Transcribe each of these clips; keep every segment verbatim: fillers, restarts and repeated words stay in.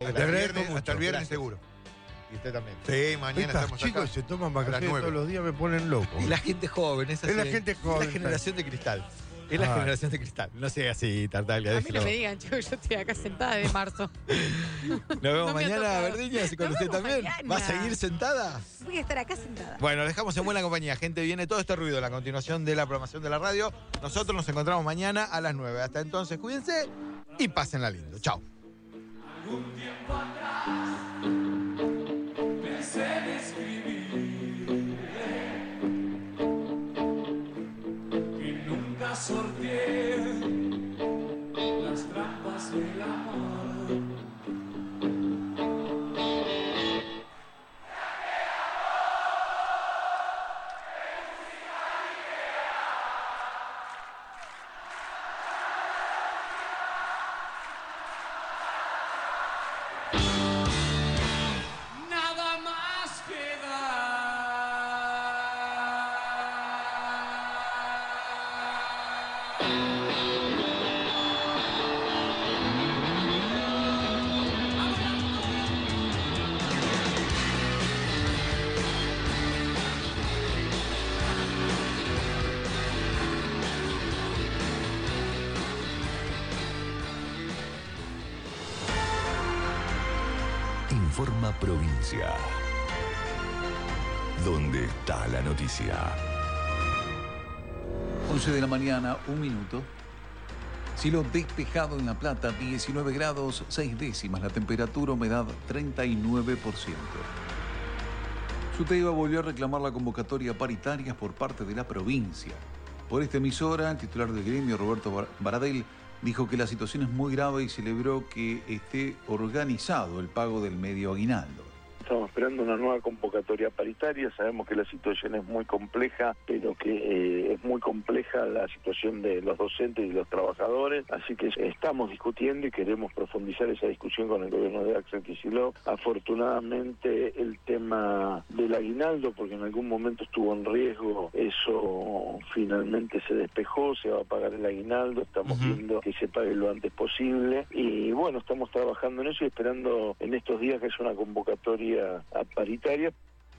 Hasta Te el agradezco viernes, mucho. hasta el viernes Gracias. seguro. Y usted también. Sí, mañana Estas estamos chicos acá. se toman a las vacaciones nueve. todos los días, me ponen loco. Y la gente joven, es así. Es la gente joven, Es la generación de cristal. Es la Ah. generación de cristal. No sea así, Tartaglia. A mí déjelo. no me digan, chicos, yo estoy acá sentada de marzo. Nos vemos No me ha mañana, tocado. Verdiñas, y con Nos usted vemos también. mañana. ¿Va a seguir sentada? Voy a estar acá sentada. Bueno, dejamos en buena compañía. Gente, viene todo este ruido en la continuación de la programación de la radio. Nosotros nos encontramos mañana a las nueve. Hasta entonces, cuídense y pásenla lindo. Chao. Un tiempo atrás pensé en escribir y nunca sorteé las trampas del amor. Nada más Informa Provincia. ¿Dónde está la noticia? once de la mañana, un minuto. Cielo despejado en La Plata, diecinueve grados, seis décimas. La temperatura, humedad, treinta y nueve por ciento. Suteiba volvió a reclamar la convocatoria paritarias por parte de la provincia. Por esta emisora, el titular del gremio, Roberto Bar- Baradel, dijo que la situación es muy grave y celebró que esté organizado el pago del medio aguinaldo. Estamos esperando una nueva convocatoria paritaria, sabemos que la situación es muy compleja, pero que eh, es muy compleja la situación de los docentes y los trabajadores, así que estamos discutiendo y queremos profundizar esa discusión con el gobierno de Axel Kicillof. Afortunadamente el tema del aguinaldo, porque en algún momento estuvo en riesgo, eso finalmente se despejó, se va a pagar el aguinaldo, estamos uh-huh. viendo que se pague lo antes posible y bueno, estamos trabajando en eso y esperando en estos días que es una convocatoria a paritaria.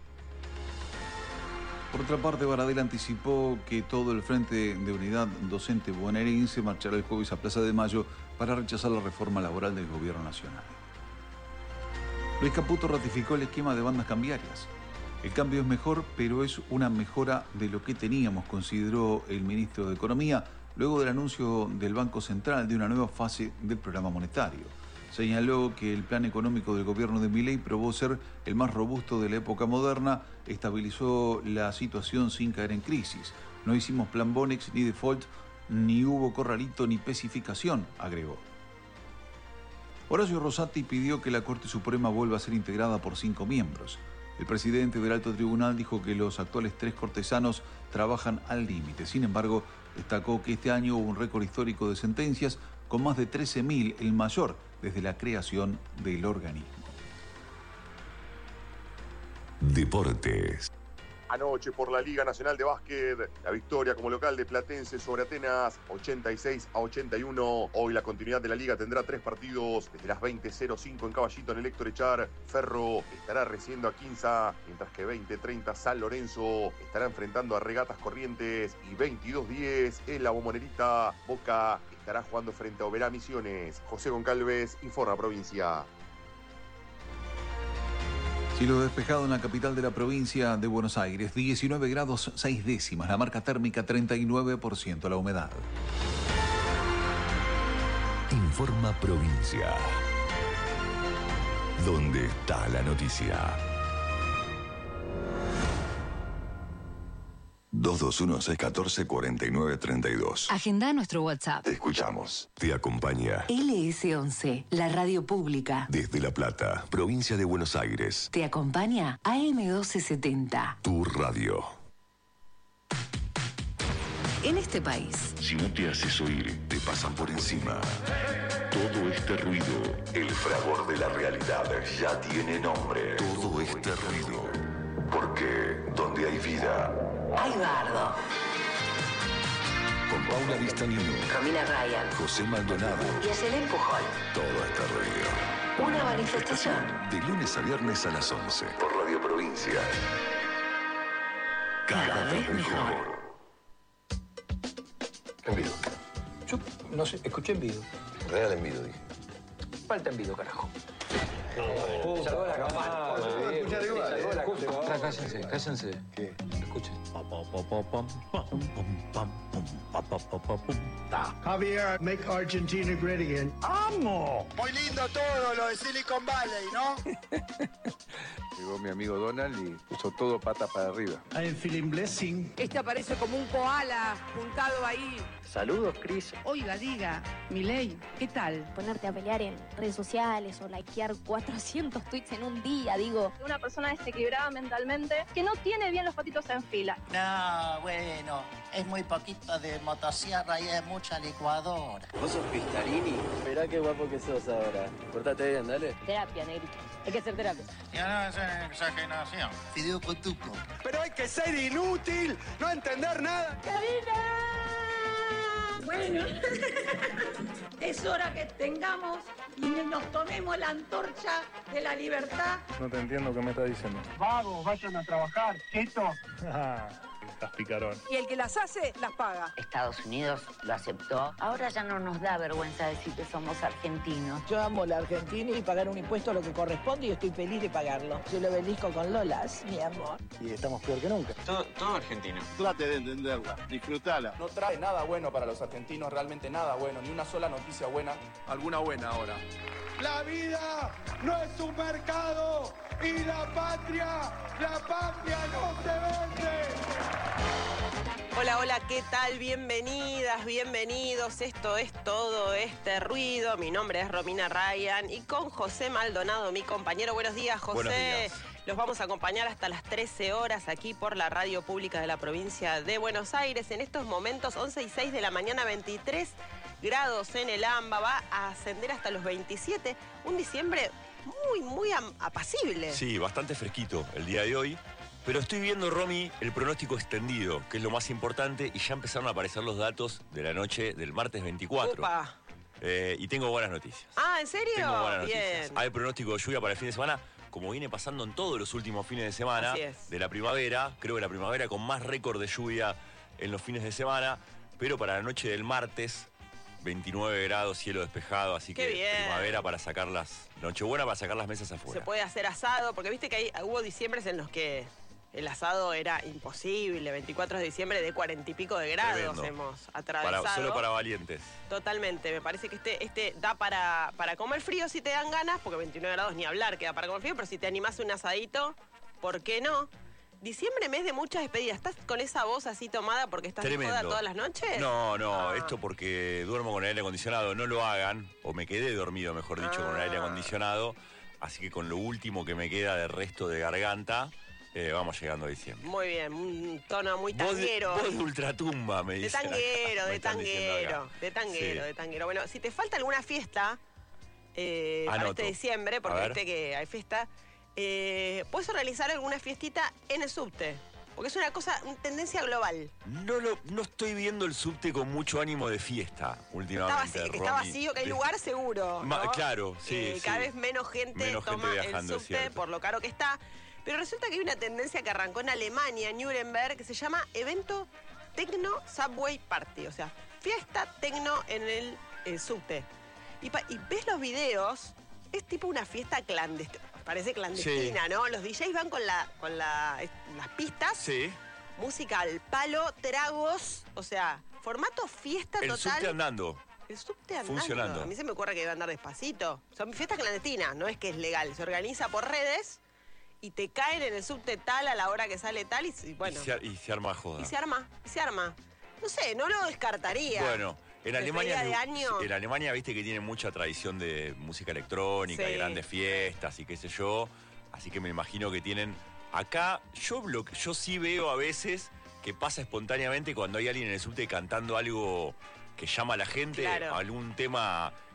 Por otra parte, Baradel anticipó que todo el Frente de Unidad Docente Bonaerense marchará el jueves a Plaza de Mayo para rechazar la reforma laboral del gobierno nacional. Luis Caputo ratificó el esquema de bandas cambiarias. El cambio es mejor, pero es una mejora de lo que teníamos, consideró el ministro de Economía, luego del anuncio del Banco Central de una nueva fase del programa monetario. Señaló que el plan económico del gobierno de Milei probó ser el más robusto de la época moderna, estabilizó la situación sin caer en crisis. No hicimos plan Bonex ni default, ni hubo corralito ni especificación, agregó. Horacio Rosati pidió que la Corte Suprema vuelva a ser integrada por cinco miembros. El presidente del Alto Tribunal dijo que los actuales tres cortesanos trabajan al límite. Sin embargo, destacó que este año hubo un récord histórico de sentencias con más de trece mil, el mayor desde la creación del organismo. Deportes. Anoche por la Liga Nacional de Básquet, la victoria como local de Platense sobre Atenas, ochenta y seis a ochenta y uno. Hoy la continuidad de la Liga tendrá tres partidos desde las veinte cero cinco en Caballito en el Héctor Echar. Ferro estará recibiendo a Quinza, mientras que veinte treinta San Lorenzo estará enfrentando a Regatas Corrientes y veintidós diez en la Bombonera. Boca estará jugando frente a Oberá Misiones. José Goncalves, Informa Provincia. Cielo despejado en la capital de la provincia de Buenos Aires, diecinueve grados seis décimas, la marca térmica treinta y nueve por ciento, la humedad. Informa Provincia. ¿Dónde está la noticia? dos dos uno, seis uno cuatro, cuatro nueve tres dos. Agenda nuestro WhatsApp. Te escuchamos. Te acompaña L S once, la radio pública. desde La Plata, provincia de Buenos Aires. Te acompaña A M doce setenta. Tu radio. En este país, Si no te haces oír, te pasan por encima. Todo este ruido, el fragor de la realidad, ya tiene nombre. Todo este ruido. Porque donde hay vida, hay bardo. con Paula Vistanino, Romina Ryan José Maldonado, y Ayelen Pujol. todo este ruido. Una manifestación. De lunes a viernes a las once. Por Radio Provincia. Cada vez mejor. Envido. Yo no sé, escuché envido. Real envido, dije. Falta envido, carajo. Eh, salvó la campana. Escuchar igual. Salvó la Justo. Cállense, cállense. ¿Qué? Escuchen. Javier, make Argentina great again. ¡Amo! Muy lindo todo lo de Silicon Valley, ¿no? Llegó mi amigo Donald y puso todo patas para arriba. I am feeling blessing. Este aparece como un koala juntado ahí. Saludos, Cris. Oiga, diga, Milei, ¿qué tal? Ponerte a pelear en redes sociales o likear cuatrocientos tweets en un día, digo. Una persona desequilibrada mentalmente que no tiene bien los patitos en fila. No, bueno, es muy poquito de motosierra y es mucha licuadora. ¿Vos sos Pistarini? Mirá qué guapo que sos ahora. Portate bien, dale. Terapia, negrito. Hay que hacer terapia. Ya no es exageración. Fideo Potuco. Pero hay que ser inútil, no entender nada. Bueno, es hora que tengamos y nos tomemos la antorcha de la libertad. No te entiendo qué me estás diciendo. Vagos, vayan a trabajar, quieto. Estás picarón. Y el que las hace, las paga. Estados Unidos lo aceptó. Ahora ya no nos da vergüenza decir que somos argentinos. Yo amo la Argentina y pagar un impuesto a lo que corresponde y estoy feliz de pagarlo. Yo lo obelisco con Lolas, mi amor. Y estamos peor que nunca. Todo, todo argentino. Trate de entenderla, disfrutala. No trae nada bueno para los argentinos, realmente nada bueno, ni una sola noticia buena. Alguna buena ahora. La vida no es un mercado y la patria, la patria no se vende. Hola, hola, ¿qué tal? Bienvenidas, bienvenidos. Esto es Todo Este Ruido. Mi nombre es Romina Ryan y con José Maldonado, mi compañero. Buenos días, José. Buenos días. Los vamos a acompañar hasta las trece horas aquí por la radio pública de la provincia de Buenos Aires. En estos momentos, once y seis de la mañana, veintitrés grados en el AMBA. Va a ascender hasta los veintisiete. Un diciembre muy, muy apacible. Sí, bastante fresquito el día de hoy. Pero estoy viendo, Romy, el pronóstico extendido, que es lo más importante, y ya empezaron a aparecer los datos de la noche del martes veinticuatro. Upa. Eh, y tengo buenas noticias. Ah, ¿en serio? Tengo buenas Bien. noticias. Hay pronóstico de lluvia para el fin de semana, como viene pasando en todos los últimos fines de semana Así es. de la primavera. Creo que la primavera con más récord de lluvia en los fines de semana, pero para la noche del martes, veintinueve grados, cielo despejado, así Qué que bien. primavera para sacar las... Nochebuena para sacar las mesas afuera. Se puede hacer asado, porque viste que hay, hubo diciembres en los que el asado era imposible. veinticuatro de diciembre de cuarenta y pico de grados Tremendo. hemos atravesado. Para, solo para valientes. Totalmente, me parece que este, este da para, para comer frío si te dan ganas, porque veintinueve grados ni hablar queda para comer frío, pero si te animás a un asadito, ¿por qué no? Diciembre, mes de muchas despedidas. ¿Estás con esa voz así tomada porque estás Tremendo. de joda todas las noches? No, no, Ah. esto porque duermo con el aire acondicionado. No lo hagan, o me quedé dormido, mejor dicho, Ah. con el aire acondicionado. Así que con lo último que me queda de resto de garganta, eh, vamos llegando a diciembre. Muy bien, un tono muy Voz de, tanguero. voz de ultratumba, me De dicen acá. tanguero, Me de están diciendo tanguero, acá. de tanguero, Sí. de tanguero. Bueno, si te falta alguna fiesta eh, para Anoto. este diciembre, A porque ver. viste que hay fiesta, eh, puedes organizar alguna fiestita en el subte. Porque es una cosa, una tendencia global. No, lo, no estoy viendo el subte con mucho ánimo de fiesta Está últimamente, vacío, que está Romy. vacío, que hay De- lugar seguro. Ma- ¿no? claro, sí, Eh, sí. Cada vez menos gente Menos gente toma viajando, el es subte cierto. por lo caro que está. Pero resulta que hay una tendencia que arrancó en Alemania, en Nuremberg, que se llama evento Tecno Subway Party. O sea, fiesta tecno en el, el subte. Y, pa- y ves los videos, es tipo una fiesta clandestina. Parece clandestina, Sí. ¿no? Los D Js van con, la, con la, las pistas. Sí. Música al palo, tragos, o sea, formato fiesta El total. subte andando. El subte andando. Funcionando. A mí se me ocurre que debe andar despacito. Son fiestas clandestinas, no es que es legal. Se organiza por redes y te caen en el subte tal a la hora que sale tal y, y bueno. Y se, y se arma joda. Y se arma, y se arma. No sé, no lo descartaría. Bueno, en Despedida Alemania, de año. en Alemania viste que tiene mucha tradición de música electrónica, Sí. y grandes fiestas y qué sé yo. Así que me imagino que tienen. Acá, yo, lo, que- yo sí veo a veces que pasa espontáneamente cuando hay alguien en el subte cantando algo que llama a la gente, Claro. algún tema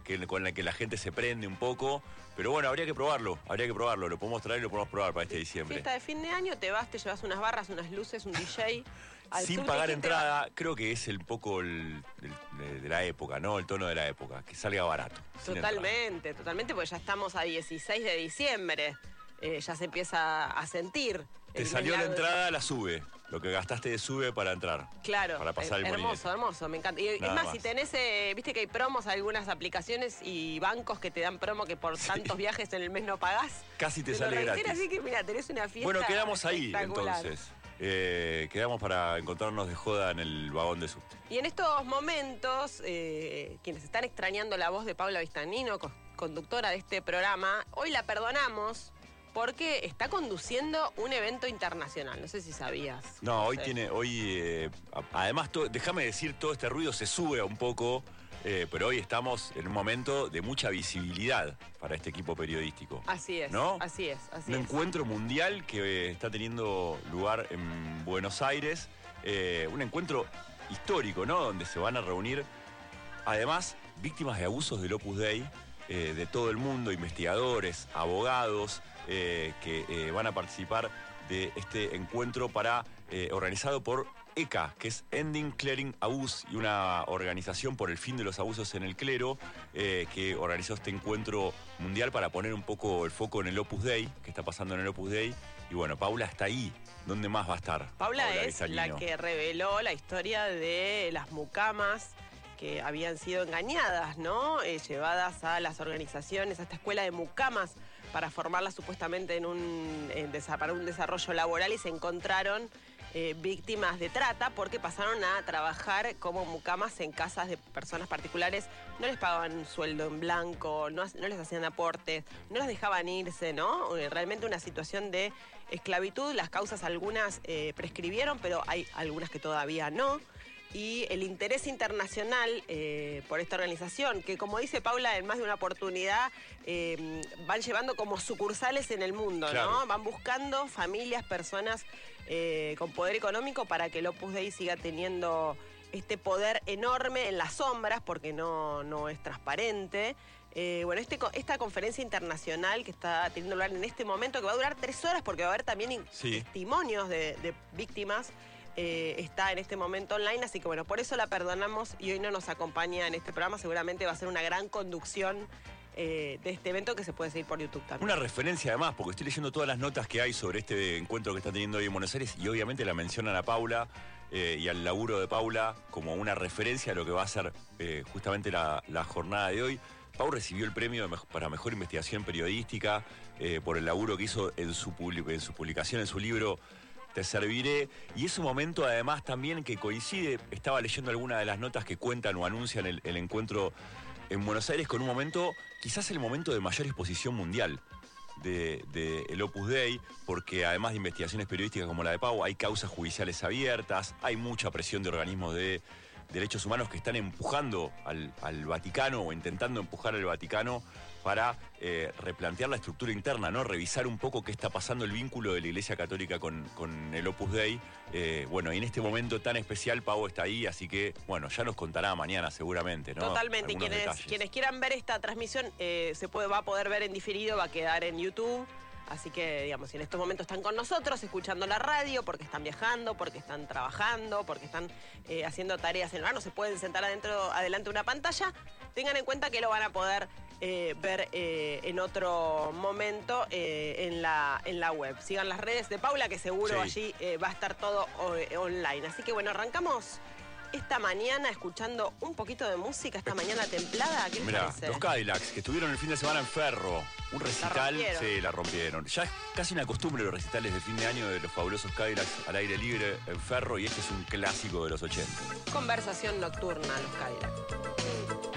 que, con la que la gente se prende un poco. Pero bueno, habría que probarlo, habría que probarlo. Lo podemos traer y lo podemos probar para este diciembre. Fiesta de fin de año, te vas, te llevas unas barras, unas luces, un D J. Al Sin subte, pagar ¿quién te entrada, creo que es el poco el, el- de, de la época, ¿no? El tono de la época, que salga barato. sin entrada. Totalmente, totalmente, porque ya estamos a dieciséis de diciembre. Eh, ya se empieza a sentir. Te el salió la milagro. entrada, la sube. Lo que gastaste de sube para entrar. Claro, Para pasar el her- hermoso, molinete. hermoso, me encanta. Y es Nada más, más. si tenés, eh, viste que hay promos, algunas aplicaciones y bancos que te dan promo que por tantos viajes en el mes no pagás. Casi te lo sale reiteran, gratis. así que mira, tenés una fiesta. Bueno, quedamos ahí espectacular. entonces. Eh, quedamos para encontrarnos de joda en el vagón de subte. Y en estos momentos, eh, quienes están extrañando la voz de Paula Vistanino, co- conductora de este programa, hoy la perdonamos porque está conduciendo un evento internacional. No sé si sabías. No, hoy sé. tiene, hoy, eh, a- además, to- déjame decir, todo este ruido se sube un poco, eh, pero hoy estamos en un momento de mucha visibilidad para este equipo periodístico. Así es, ¿No? así es, así Un es. encuentro mundial que eh, está teniendo lugar en Buenos Aires, eh, un encuentro histórico, ¿no? Donde se van a reunir, además, víctimas de abusos del Opus Dei, eh, de todo el mundo, investigadores, abogados, eh, que eh, van a participar de este encuentro para eh, organizado por E C A, que es Ending Clearing Abuse, y una organización por el fin de los abusos en el clero, eh, que organizó este encuentro mundial para poner un poco el foco en el Opus Dei, que está pasando en el Opus Dei. Y bueno, Paula está ahí. ¿Dónde más va a estar? Paula es Vistanino? la que reveló la historia de las mucamas que habían sido engañadas, ¿no? Eh, llevadas a las organizaciones, a esta escuela de mucamas para formarlas supuestamente en un, en desa- para un desarrollo laboral, y se encontraron eh, víctimas de trata porque pasaron a trabajar como mucamas en casas de personas particulares. No les pagaban un sueldo en blanco, no, no les hacían aportes, no las dejaban irse, ¿no? Eh, Realmente una situación de esclavitud. Las causas algunas eh, prescribieron, pero hay algunas que todavía no. Y el interés internacional eh, por esta organización, que como dice Paula en más de una oportunidad, eh, van llevando como sucursales en el mundo, Claro. ¿no? Van buscando familias, personas eh, con poder económico para que el Opus Dei siga teniendo este poder enorme en las sombras, porque no, no es transparente. Eh, bueno, este, co- esta conferencia internacional que está teniendo lugar en este momento, que va a durar tres horas porque va a haber también in- Sí. testimonios de, de víctimas, eh, está en este momento online, así que bueno, por eso la perdonamos y hoy no nos acompaña en este programa. Seguramente va a ser una gran conducción eh, de este evento que se puede seguir por YouTube también. Una referencia además, porque estoy leyendo todas las notas que hay sobre este encuentro que está teniendo hoy en Buenos Aires, y obviamente la mencionan a Paula eh, y al laburo de Paula como una referencia a lo que va a ser eh, justamente la, la jornada de hoy. Pau recibió el premio de mej- para Mejor Investigación Periodística eh, por el laburo que hizo en su, publi- en su publicación, en su libro Te Serviré, y es un momento además también que coincide, estaba leyendo algunas de las notas que cuentan o anuncian el, el encuentro en Buenos Aires, con un momento, quizás el momento de mayor exposición mundial de, de el Opus Dei, porque además de investigaciones periodísticas como la de Pau, hay causas judiciales abiertas, hay mucha presión de organismos de derechos humanos que están empujando al, al Vaticano o intentando empujar al Vaticano para eh, replantear la estructura interna, ¿no? Revisar un poco qué está pasando, el vínculo de la Iglesia Católica con, con el Opus Dei. Eh, bueno, y en este momento tan especial, Pau está ahí, así que, bueno, ya nos contará mañana seguramente, ¿no? Totalmente, y Algunos quienes, detalles. quienes quieran ver esta transmisión eh, se puede, va a poder ver en diferido, va a quedar en YouTube. Así que, digamos, si en estos momentos están con nosotros, escuchando la radio, porque están viajando, porque están trabajando, porque están eh, haciendo tareas en el hogar, no se pueden sentar adentro, adelante de una pantalla, tengan en cuenta que lo van a poder eh, ver eh, en otro momento eh, en, la, en la web. Sigan las redes de Paula, que seguro Sí. allí eh, va a estar todo eh, online. Así que, bueno, arrancamos esta mañana escuchando un poquito de música, esta mañana templada. ¿Qué les Mirá, parece? los Cadillacs, que estuvieron el fin de semana en Ferro. Un recital, rompieron. sí, la rompieron. Ya es casi una costumbre los recitales de fin de año de los fabulosos Cadillacs al aire libre en Ferro, y este es un clásico de los ochenta. Conversación nocturna, los Cadillacs.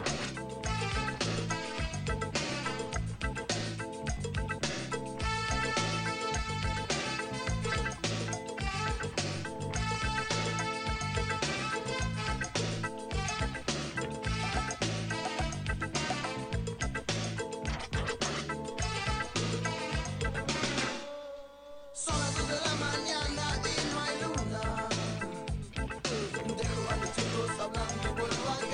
Son las dos de la mañana y no hay luna. Dejo a los chicos hablando, vuelvo a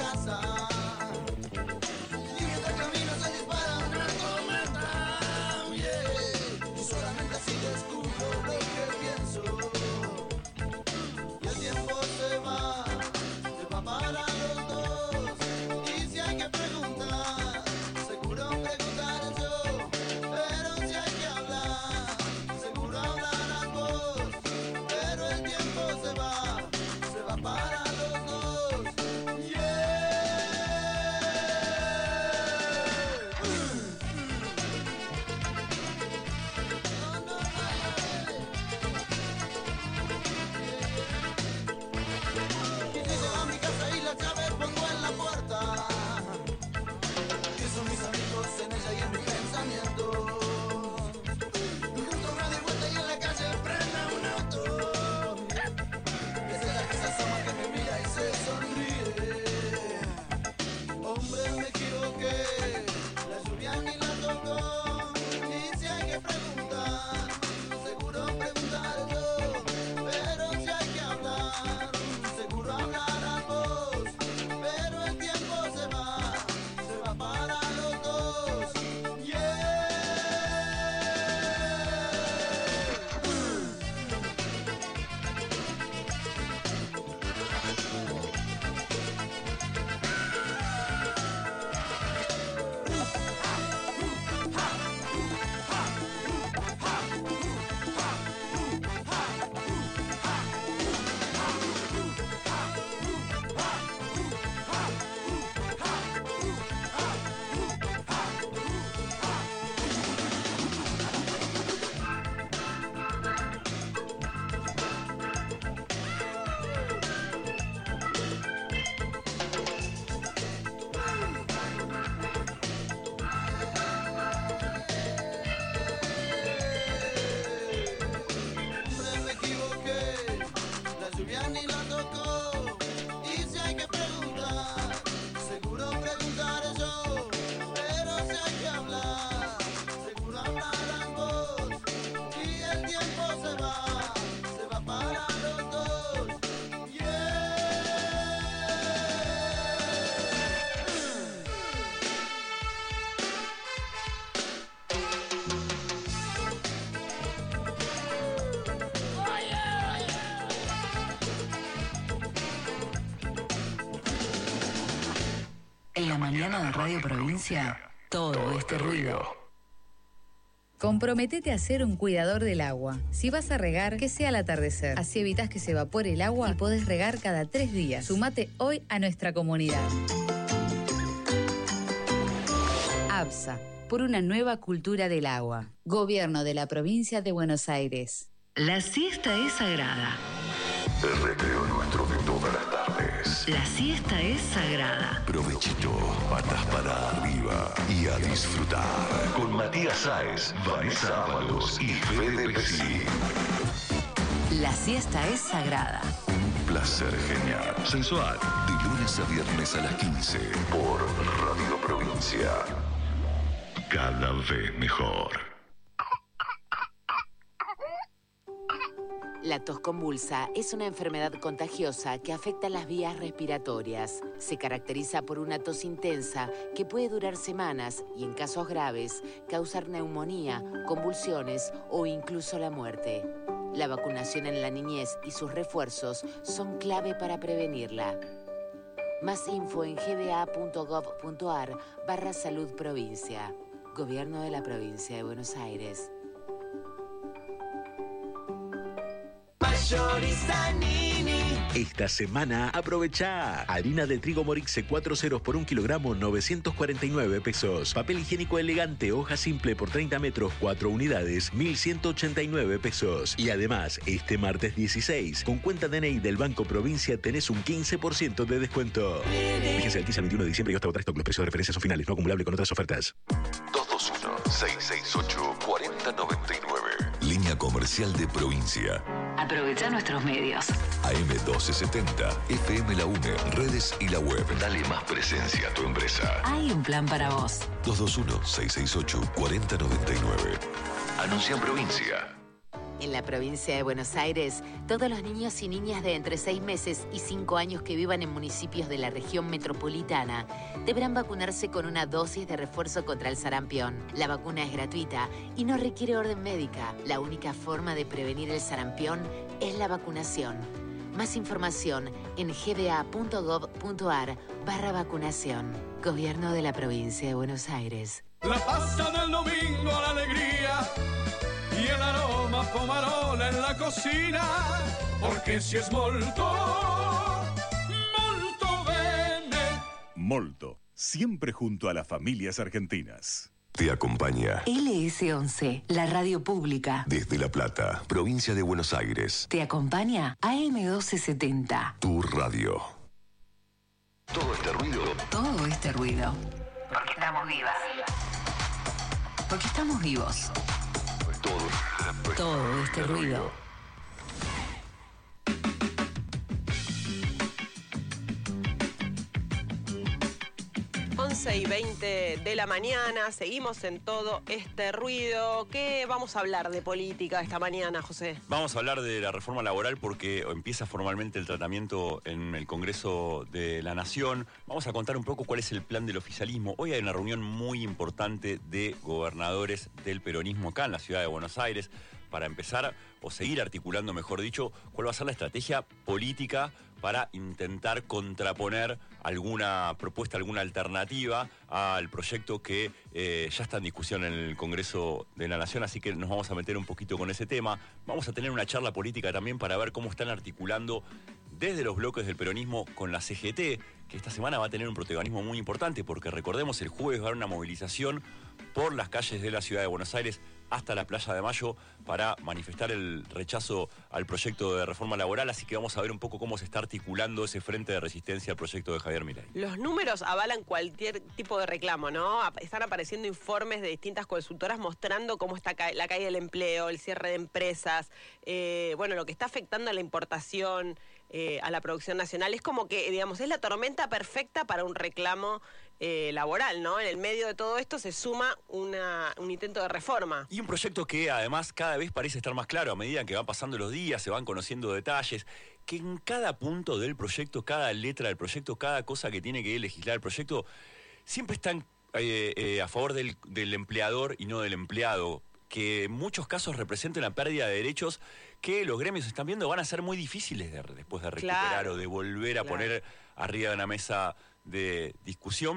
la mañana de Radio Provincia, todo este ruido. Comprometete a ser un cuidador del agua. Si vas a regar, que sea al atardecer. Así evitas que se evapore el agua y podés regar cada tres días. Sumate hoy a nuestra comunidad. ABSA, por una nueva cultura del agua. Gobierno de la Provincia de Buenos Aires. La siesta es sagrada. El recreo nuestro de todas las tardes. La siesta es sagrada. Provechito, patas para arriba y a disfrutar. Con Matías Sáez, Vanessa Ábalos y Fede Pesci. La siesta es sagrada. Un placer genial. Sensual. De lunes a viernes a las quince por Radio Provincia. Cada vez mejor. La tos convulsa es una enfermedad contagiosa que afecta las vías respiratorias. Se caracteriza por una tos intensa que puede durar semanas y, en casos graves, causar neumonía, convulsiones o incluso la muerte. La vacunación en la niñez y sus refuerzos son clave para prevenirla. Más info en gba.gov.ar barra salud provincia. Gobierno de la Provincia de Buenos Aires. Esta semana aprovecha harina de trigo Morixe cuatro ceros por un kilogramo, novecientos cuarenta y nueve pesos. Papel higiénico elegante hoja simple por treinta metros, cuatro unidades, mil ciento ochenta y nueve pesos. Y además, este martes dieciséis, con cuenta D N I del Banco Provincia tenés un quince por ciento de descuento. Fíjense el quince al veintiuno de diciembre y hasta agotar stock. Los precios de referencia son finales, no acumulable con otras ofertas. dos dos uno, seis seis ocho, cuatro cero nueve nueve. Línea comercial de Provincia. Aprovecha nuestros medios. A M doce setenta, F M La UNE, redes y la web. Dale más presencia a tu empresa. Hay un plan para vos. dos dos uno, seis seis ocho, cuatro cero nueve nueve. Anuncia en Provincia. En la provincia de Buenos Aires, todos los niños y niñas de entre seis meses y cinco años que vivan en municipios de la región metropolitana deberán vacunarse con una dosis de refuerzo contra el sarampión. La vacuna es gratuita y no requiere orden médica. La única forma de prevenir el sarampión es la vacunación. Más información en gba.gov.ar barra vacunación. Gobierno de la Provincia de Buenos Aires. La pasta del domingo, la alegría y el aroma pomarola en la cocina, porque si es molto, molto bene. Molto, siempre junto a las familias argentinas. Te acompaña L S once, la radio pública. desde La Plata, provincia de Buenos Aires. Te acompaña A M doce setenta. Tu radio. Todo este ruido. Todo este ruido. Porque estamos vivas. Porque estamos vivos. Todo, Todo este ruido. once y veinte de la mañana, seguimos en todo este ruido. ¿Qué vamos a hablar de política esta mañana, José? Vamos a hablar de la reforma laboral porque empieza formalmente el tratamiento en el Congreso de la Nación. Vamos a contar un poco cuál es el plan del oficialismo. Hoy hay una reunión muy importante de gobernadores del peronismo acá en la ciudad de Buenos Aires para empezar o seguir articulando, mejor dicho, cuál va a ser la estrategia política para intentar contraponer alguna propuesta, alguna alternativa al proyecto que eh, ya está en discusión en el Congreso de la Nación, así que nos vamos a meter un poquito con ese tema. Vamos a tener una charla política también para ver cómo están articulando desde los bloques del peronismo con la C G T, que esta semana va a tener un protagonismo muy importante, porque recordemos, el jueves va a haber una movilización por las calles de la ciudad de Buenos Aires hasta la Playa de Mayo para manifestar el rechazo al proyecto de reforma laboral, así que vamos a ver un poco cómo se está articulando ese frente de resistencia al proyecto de Javier Milei. Los números avalan cualquier tipo de reclamo, ¿no? Están apareciendo informes de distintas consultoras mostrando cómo está la caída del empleo, el cierre de empresas, eh, bueno, lo que está afectando a la importación, eh, a la producción nacional. Es como que, digamos, es la tormenta perfecta para un reclamo eh, laboral, ¿no? En el medio de todo esto se suma una, un intento de reforma. Y un proyecto que además cada vez parece estar más claro a medida que van pasando los días, se van conociendo detalles, que en cada punto del proyecto, cada letra del proyecto, cada cosa que tiene que legislar el proyecto, siempre están eh, eh, a favor del, del empleador y no del empleado, que en muchos casos representa una pérdida de derechos que los gremios están viendo van a ser muy difíciles de, después de recuperar, claro, o de volver a claro. poner arriba de una mesa de discusión,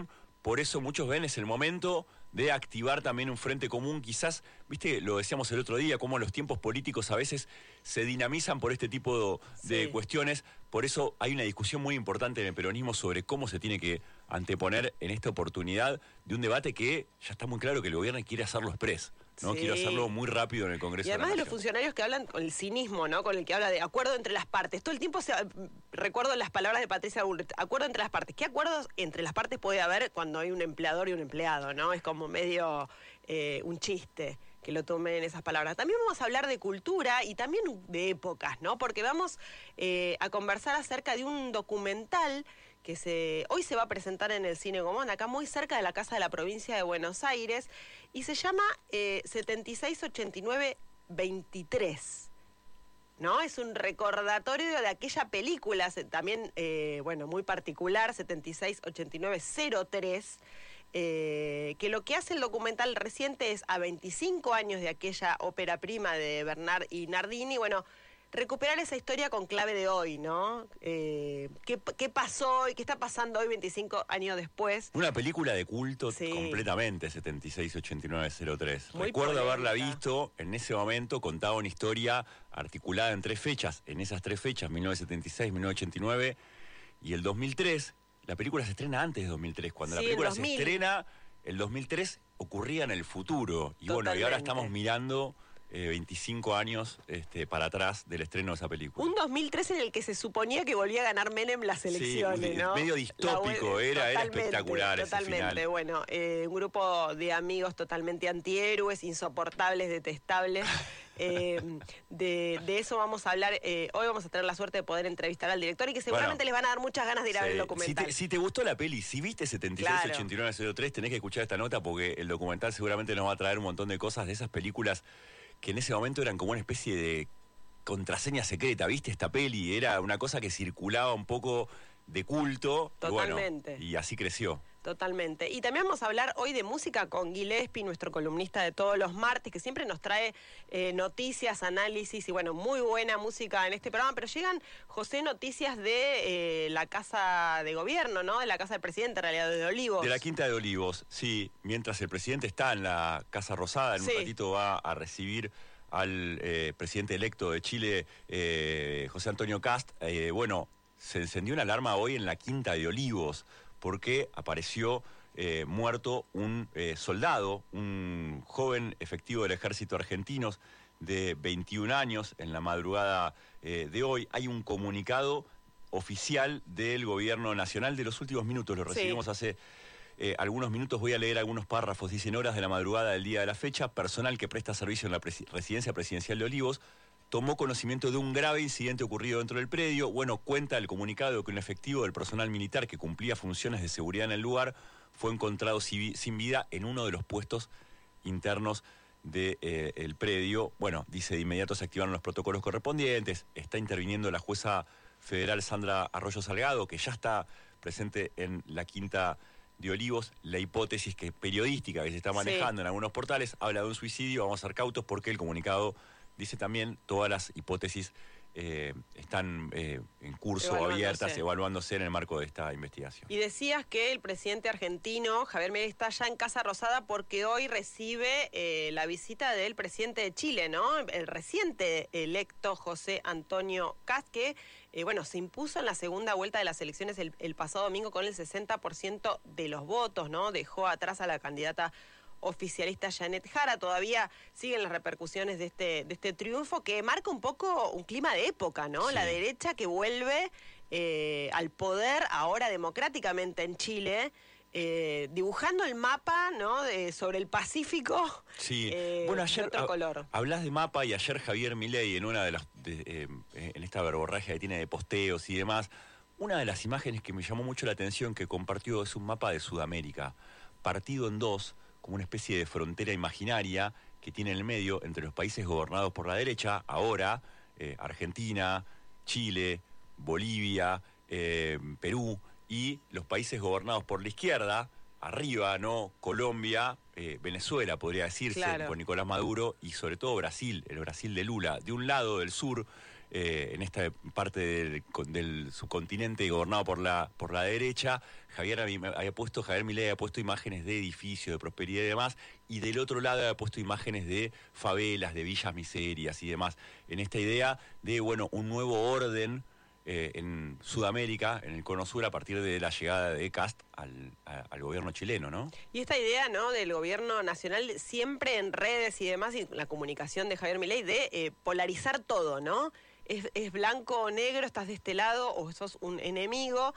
por eso muchos ven es el momento de activar también un frente común. Quizás, viste, lo decíamos el otro día, cómo los tiempos políticos a veces se dinamizan por este tipo de Sí. cuestiones. Por eso hay una discusión muy importante en el peronismo sobre cómo se tiene que anteponer en esta oportunidad de un debate que ya está muy claro que el gobierno quiere hacerlo express, ¿no? Sí. Quiere hacerlo muy rápido en el Congreso Y además de de la los Nación. funcionarios que hablan con el cinismo, ¿no? Con el que habla de acuerdo entre las partes. Todo el tiempo se, recuerdo las palabras de Patricia Bullrich, acuerdo entre las partes. ¿Qué acuerdos entre las partes puede haber cuando hay un empleador y un empleado, ¿no? Es como medio eh, un chiste que lo tomen esas palabras. También vamos a hablar de cultura y también de épocas, ¿no? Porque vamos eh, a conversar acerca de un documental que se, hoy se va a presentar en el Cine Gomón, acá muy cerca de la Casa de la Provincia de Buenos Aires, y se llama eh, setenta y seis ochenta y nueve veintitrés. ¿No? Es un recordatorio de aquella película, se- también, eh, bueno, muy particular, setenta y seis ochenta y nueve cero tres, eh, que lo que hace el documental reciente es, a veinticinco años de aquella ópera prima de Bernard y Nardini, bueno, recuperar esa historia con clave de hoy, ¿no? Eh, ¿qué, ¿Qué pasó y qué está pasando hoy veinticinco años después? Una película de culto Sí. completamente, setenta y seis ochenta y nueve cero tres. Muy Recuerdo polémica. haberla visto en ese momento, contaba una historia articulada en tres fechas. En esas tres fechas, mil novecientos setenta y seis, mil novecientos ochenta y nueve y el dos mil tres. La película se estrena antes de dos mil tres. Cuando Sí, la película el se dos mil. estrena, el dos mil tres ocurría en el futuro. Y bueno, y ahora Totalmente. estamos mirando eh, veinticinco años este, para atrás del estreno de esa película. Un dos mil tres en el que se suponía que volvía a ganar Menem las elecciones, Sí, ¿no? medio distópico, La- era, era totalmente, espectacular ese Totalmente, final. bueno, eh, un grupo de amigos totalmente antihéroes, insoportables, detestables. Eh, de, de eso vamos a hablar. eh, hoy vamos a tener la suerte de poder entrevistar al director y que seguramente Bueno, les van a dar muchas ganas de ir a ver el Sí. documental. Si te, si te gustó la peli, si viste setenta y seis ochenta y nueve cero tres, tenés que escuchar esta nota porque el documental seguramente nos va a traer un montón de cosas de esas películas que en ese momento eran como una especie de contraseña secreta, ¿viste? Esta peli era una cosa que circulaba un poco de culto. y bueno, Totalmente. y así creció. Totalmente. Y también vamos a hablar hoy de música con Gillespie, nuestro columnista de todos los martes, que siempre nos trae eh, noticias, análisis y, bueno, muy buena música en este programa. Pero llegan, José, noticias de eh, la Casa de Gobierno, ¿no? De la Casa del Presidente, en realidad, de Olivos. De la Quinta de Olivos, sí. Mientras el presidente está en la Casa Rosada, en Sí. un ratito va a recibir al eh, presidente electo de Chile, eh, José Antonio Kast. Eh, bueno, se encendió una alarma hoy en la Quinta de Olivos porque apareció eh, muerto un eh, soldado, un joven efectivo del ejército argentino de veintiún años en la madrugada eh, de hoy. Hay un comunicado oficial del gobierno nacional de los últimos minutos, lo Sí. recibimos hace eh, algunos minutos, voy a leer algunos párrafos. Dicen: horas de la madrugada del día de la fecha, personal que presta servicio en la presi- residencia presidencial de Olivos tomó conocimiento de un grave incidente ocurrido dentro del predio. Bueno, cuenta el comunicado que un efectivo del personal militar que cumplía funciones de seguridad en el lugar fue encontrado civi- sin vida en uno de los puestos internos del de, eh, predio. Bueno, dice: de inmediato se activaron los protocolos correspondientes. Está interviniendo la jueza federal Sandra Arroyo Salgado, que ya está presente en la Quinta de Olivos. La hipótesis que periodística que se está manejando Sí. en algunos portales habla de un suicidio. Vamos a ser cautos porque el comunicado dice también todas las hipótesis eh, están eh, en curso, Evaluándose. abiertas, evaluándose en el marco de esta investigación. Y decías que el presidente argentino, Javier Milei, está ya en Casa Rosada porque hoy recibe eh, la visita del presidente de Chile, ¿no? El reciente electo José Antonio Kast, que, eh, bueno, se impuso en la segunda vuelta de las elecciones el, el pasado domingo con el sesenta por ciento de los votos, ¿no? Dejó atrás a la candidata oficialista Janet Jara. Todavía siguen las repercusiones de este, de este triunfo que marca un poco un clima de época, ¿no? Sí. La derecha que vuelve eh, al poder ahora democráticamente en Chile, eh, dibujando el mapa, ¿no? De, sobre el Pacífico. Sí, eh, bueno, de ayer otro ha- color. hablas de mapa y ayer Javier Milei en una de las de, eh, en esta verborragia que tiene de posteos y demás, una de las imágenes que me llamó mucho la atención que compartió es un mapa de Sudamérica, partido en dos, como una especie de frontera imaginaria que tiene en el medio entre los países gobernados por la derecha, ahora eh, Argentina, Chile, Bolivia, eh, Perú, y los países gobernados por la izquierda, arriba, ¿no? Colombia, eh, Venezuela, podría decirse, Claro. con Nicolás Maduro, y sobre todo Brasil, el Brasil de Lula. De un lado del sur eh, en esta parte del, del subcontinente gobernado por la, por la derecha, Javier había puesto, Javier Milei había puesto imágenes de edificios, de prosperidad y demás, y del otro lado había puesto imágenes de favelas, de villas miserias y demás, en esta idea de, bueno, un nuevo orden eh, en Sudamérica, en el Cono Sur, a partir de la llegada de Kast al, a, al gobierno chileno, ¿no? Y esta idea, ¿no?, del gobierno nacional, siempre en redes y demás, y la comunicación de Javier Milei, de eh, polarizar todo, ¿no? Es, es blanco o negro, estás de este lado o sos un enemigo.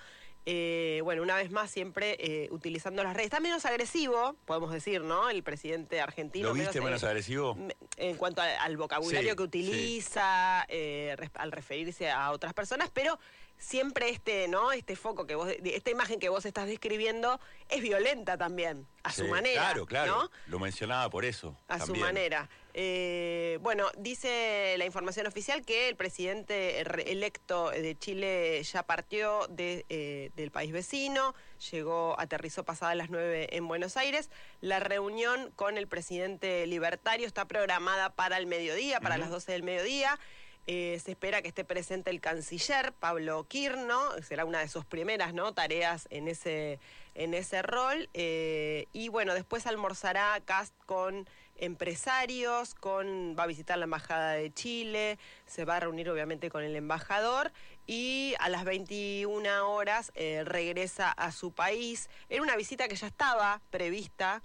Eh, bueno, una vez más, siempre eh, utilizando las redes. Está menos agresivo, podemos decir, ¿no? El presidente argentino. ¿Lo viste menos, menos eh, agresivo? En cuanto a, al vocabulario sí, que utiliza, sí. eh, al referirse a otras personas, pero siempre este, ¿no? Este foco que vos, esta imagen que vos estás describiendo es violenta también, a sí, su manera. Claro, claro. ¿no? Lo mencionaba por eso. A también. su manera. Eh, bueno, dice la información oficial que el presidente electo de Chile ya partió de, eh, del país vecino, llegó, aterrizó pasadas las nueve en Buenos Aires. La reunión con el presidente libertario está programada para el mediodía, para uh-huh. las doce del mediodía. Eh, se espera que esté presente el canciller Pablo Quirno, será una de sus primeras, ¿no?, tareas en ese, en ese rol. Eh, y bueno, después almorzará Kast con empresarios, con, va a visitar la Embajada de Chile, se va a reunir obviamente con el embajador y a las veintiuna horas eh, regresa a su país. Era una visita que ya estaba prevista,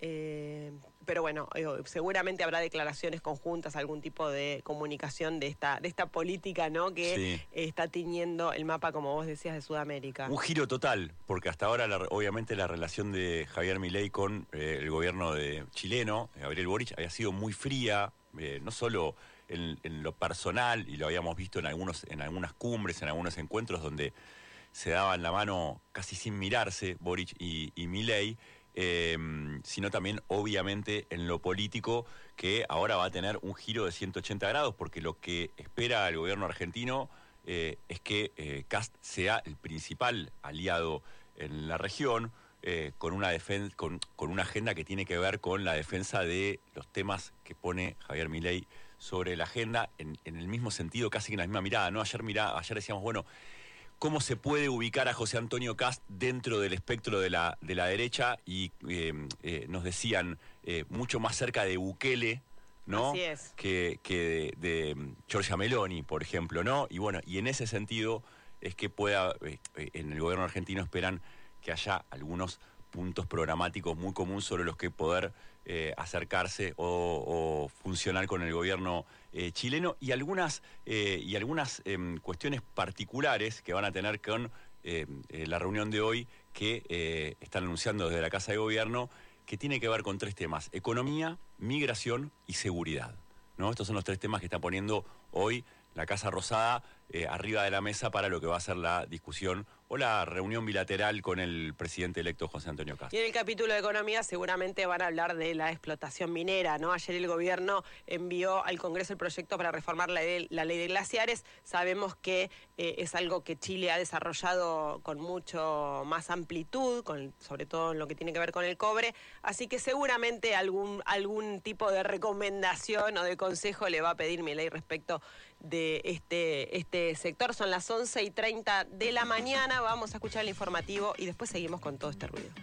eh, pero bueno, eh, seguramente habrá declaraciones conjuntas, algún tipo de comunicación de esta, de esta política, ¿no?, que sí. está tiñendo el mapa, como vos decías, de Sudamérica. Un giro total, porque hasta ahora la, obviamente la relación de Javier Milei con eh, el gobierno de chileno, Gabriel Boric, había sido muy fría, eh, no solo en, en lo personal, y lo habíamos visto en, algunos, en algunas cumbres, en algunos encuentros donde se daban la mano casi sin mirarse Boric y, y Milei, Eh, sino también obviamente en lo político, que ahora va a tener un giro de ciento ochenta grados, porque lo que espera el gobierno argentino eh, es que eh, Kast sea el principal aliado en la región, eh, con una defen- con, con una agenda que tiene que ver con la defensa de los temas que pone Javier Milei sobre la agenda, en, en el mismo sentido, casi que en la misma mirada, ¿no? Ayer, mirá, ayer decíamos, bueno, ¿cómo se puede ubicar a José Antonio Kast dentro del espectro de la, de la derecha? Y eh, eh, nos decían eh, mucho más cerca de Bukele, ¿no? Así es. Que, que de, de Giorgia Meloni, por ejemplo, ¿no? Y bueno, y en ese sentido es que pueda, eh, en el gobierno argentino esperan que haya algunos puntos programáticos muy comunes sobre los que poder eh, acercarse o, o funcionar con el gobierno eh, chileno, y algunas eh, y algunas eh, cuestiones particulares que van a tener con eh, eh, la reunión de hoy, que eh, están anunciando desde la Casa de Gobierno, que tiene que ver con tres temas: economía, migración y seguridad, ¿no? Estos son los tres temas que está poniendo hoy la Casa Rosada eh, arriba de la mesa para lo que va a ser la discusión o la reunión bilateral con el presidente electo José Antonio Kast. Y en el capítulo de economía seguramente van a hablar de la explotación minera, ¿no? Ayer el gobierno envió al Congreso el proyecto para reformar la, de, la ley de glaciares. Sabemos que eh, es algo que Chile ha desarrollado con mucho más amplitud, con, sobre todo en lo que tiene que ver con el cobre, así que seguramente algún, algún tipo de recomendación o de consejo le va a pedir Milei respecto de este, este sector. Son las once y treinta de la mañana, vamos a escuchar el informativo y después seguimos con todo este ruido.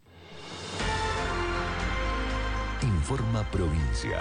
Informa Provincia.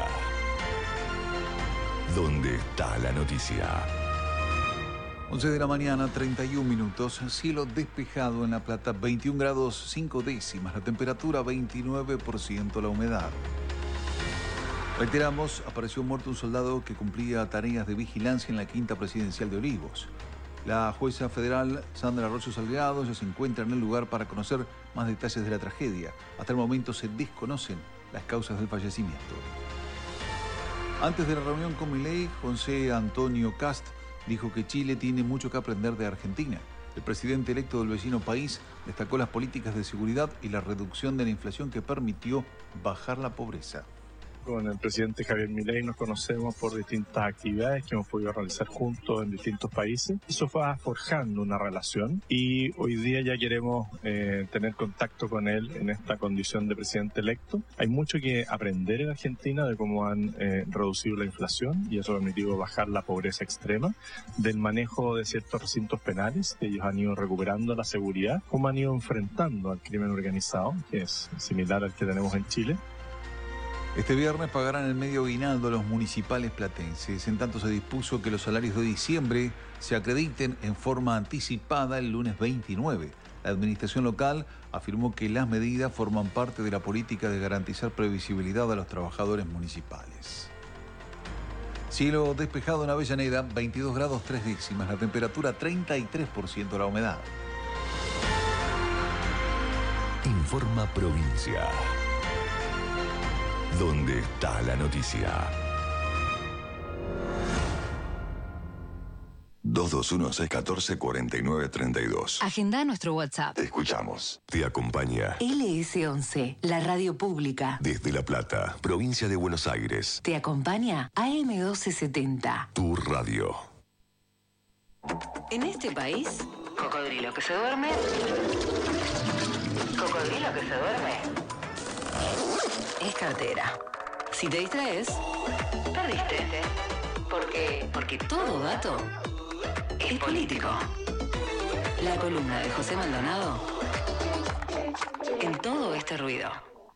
¿Dónde está la noticia? once de la mañana, treinta y un minutos, cielo despejado en La Plata, veintiún grados cinco décimas, la temperatura veintinueve por ciento, la humedad. Reiteramos, apareció muerto un soldado que cumplía tareas de vigilancia en la Quinta Presidencial de Olivos. La jueza federal Sandra Arroyo Salgado ya se encuentra en el lugar para conocer más detalles de la tragedia. Hasta el momento se desconocen las causas del fallecimiento. Antes de la reunión con Milei, José Antonio Kast dijo que Chile tiene mucho que aprender de Argentina. El presidente electo del vecino país destacó las políticas de seguridad y la reducción de la inflación que permitió bajar la pobreza. con el presidente Javier Milei nos conocemos por distintas actividades que hemos podido realizar juntos en distintos países. Eso fue forjando una relación y hoy día ya queremos eh, tener contacto con él en esta condición de presidente electo. Hay mucho que aprender en Argentina de cómo han eh, reducido la inflación y eso ha permitido bajar la pobreza extrema, del manejo de ciertos recintos penales, que ellos han ido recuperando la seguridad, cómo han ido enfrentando al crimen organizado, que es similar al que tenemos en Chile. Este viernes pagarán el medio aguinaldo a los municipales platenses. En tanto se dispuso que los salarios de diciembre se acrediten en forma anticipada el lunes veintinueve. La administración local afirmó que las medidas forman parte de la política de garantizar previsibilidad a los trabajadores municipales. Cielo despejado en Avellaneda, veintidós grados tres décimas, la temperatura treinta y tres por ciento la humedad. Informa Provincia. ¿Dónde está la noticia? dos dos uno, seis uno cuatro, cuatro nueve tres dos. Agenda nuestro WhatsApp. Te escuchamos. Te acompaña L S once, la radio pública. desde La Plata, provincia de Buenos Aires. Te acompaña A M doce setenta. Tu radio. En este país, cocodrilo que se duerme. Cocodrilo que se duerme. Es cartera. Si te distraes, perdiste. Porque, porque todo dato es político. La columna de José Maldonado en todo este ruido.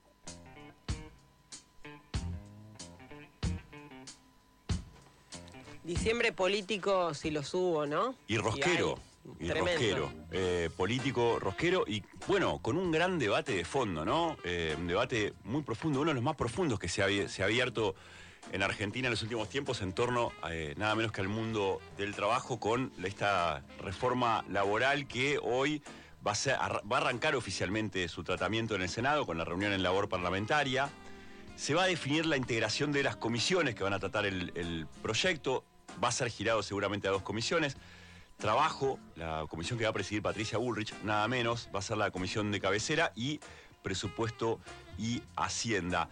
Diciembre político, si los hubo, ¿no? Y rosquero. Y, y tremendo. rosquero. Eh, político, rosquero y, bueno, con un gran debate de fondo, ¿no? Eh, un debate muy profundo, uno de los más profundos que se ha, se ha abierto en Argentina en los últimos tiempos en torno a eh, nada menos que al mundo del trabajo con esta reforma laboral que hoy va a, ser, va a arrancar oficialmente su tratamiento en el Senado con la reunión en labor parlamentaria. Se va a definir la integración de las comisiones que van a tratar el, el proyecto. Va a ser girado seguramente a dos comisiones. Trabajo, la comisión que va a presidir Patricia Bullrich, nada menos, va a ser la comisión de cabecera, y presupuesto y Hacienda.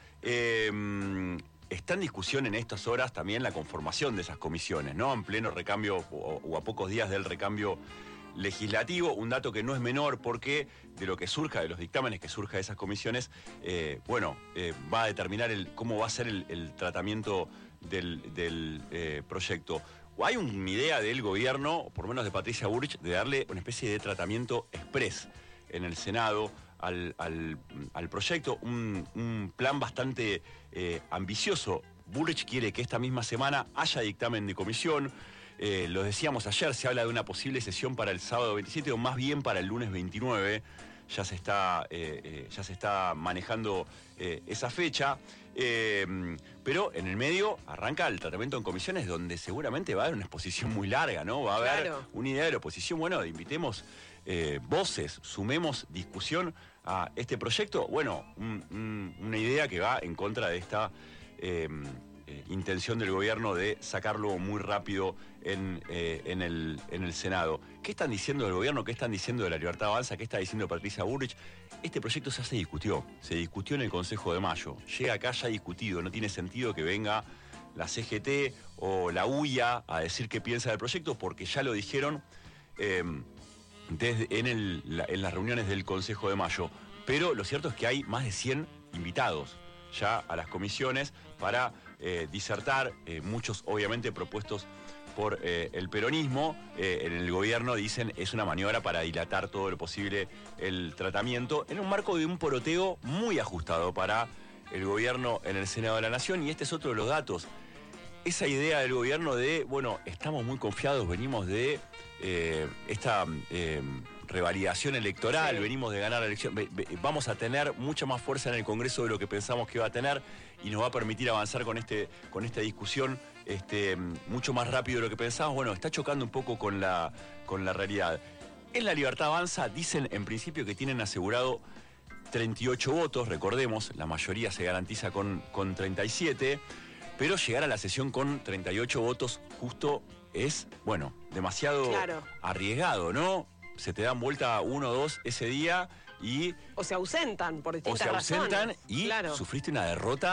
Eh, está en discusión en estas horas también la conformación de esas comisiones, ¿no? En pleno recambio o, o a pocos días del recambio legislativo, un dato que no es menor porque de lo que surja, de los dictámenes que surja de esas comisiones, eh, bueno, eh, va a determinar el, cómo va a ser el, el tratamiento del, del eh, proyecto. Hay una idea del gobierno, o por lo menos de Patricia Bullrich, de darle una especie de tratamiento express en el Senado al, al, al proyecto, un, un plan bastante eh, ambicioso. Bullrich quiere que esta misma semana haya dictamen de comisión. Eh, lo decíamos ayer, se habla de una posible sesión para el sábado veintisiete o más bien para el lunes veintinueve. Ya se está, eh, eh, ya se está manejando eh, esa fecha. Eh, pero en el medio arranca el tratamiento en comisiones, donde seguramente va a haber una exposición muy larga, ¿no? Va a haber Claro. una idea de la oposición. Bueno, invitemos eh, voces, sumemos discusión a este proyecto. Bueno, un, un, una idea que va en contra de esta eh, eh, intención del gobierno de sacarlo muy rápido en, eh, en, el, en el Senado. ¿Qué están diciendo del gobierno? ¿Qué están diciendo de la Libertad Avanza? ¿Qué está diciendo Patricia Bullrich? Este proyecto ya se discutió, se discutió en el Consejo de Mayo. Llega acá ya discutido, no tiene sentido que venga la C G T o la U I A a decir qué piensa del proyecto, porque ya lo dijeron eh, desde, en, el, la, en las reuniones del Consejo de Mayo. Pero lo cierto es que hay más de cien invitados ya a las comisiones para eh, disertar, eh, muchos obviamente propuestos por eh, el peronismo. Eh, en el gobierno dicen es una maniobra para dilatar todo lo posible el tratamiento en un marco de un poroteo muy ajustado para el gobierno en el Senado de la Nación. Y este es otro de los datos. Esa idea del gobierno de, bueno, estamos muy confiados, venimos de eh, esta eh, revalidación electoral, sí. venimos de ganar la elección, vamos a tener mucha más fuerza en el Congreso de lo que pensamos que va a tener y nos va a permitir avanzar con, este, con esta discusión este, mucho más rápido de lo que pensamos. Bueno, está chocando un poco con la, con la realidad. En la Libertad Avanza dicen en principio que tienen asegurado treinta y ocho votos, recordemos, la mayoría se garantiza con, con treinta y siete, pero llegar a la sesión con treinta y ocho votos justo es, bueno, demasiado claro. arriesgado, ¿no? Se te dan vuelta uno o dos ese día y... O se ausentan por O distintas se ausentan razones. y claro. sufriste una derrota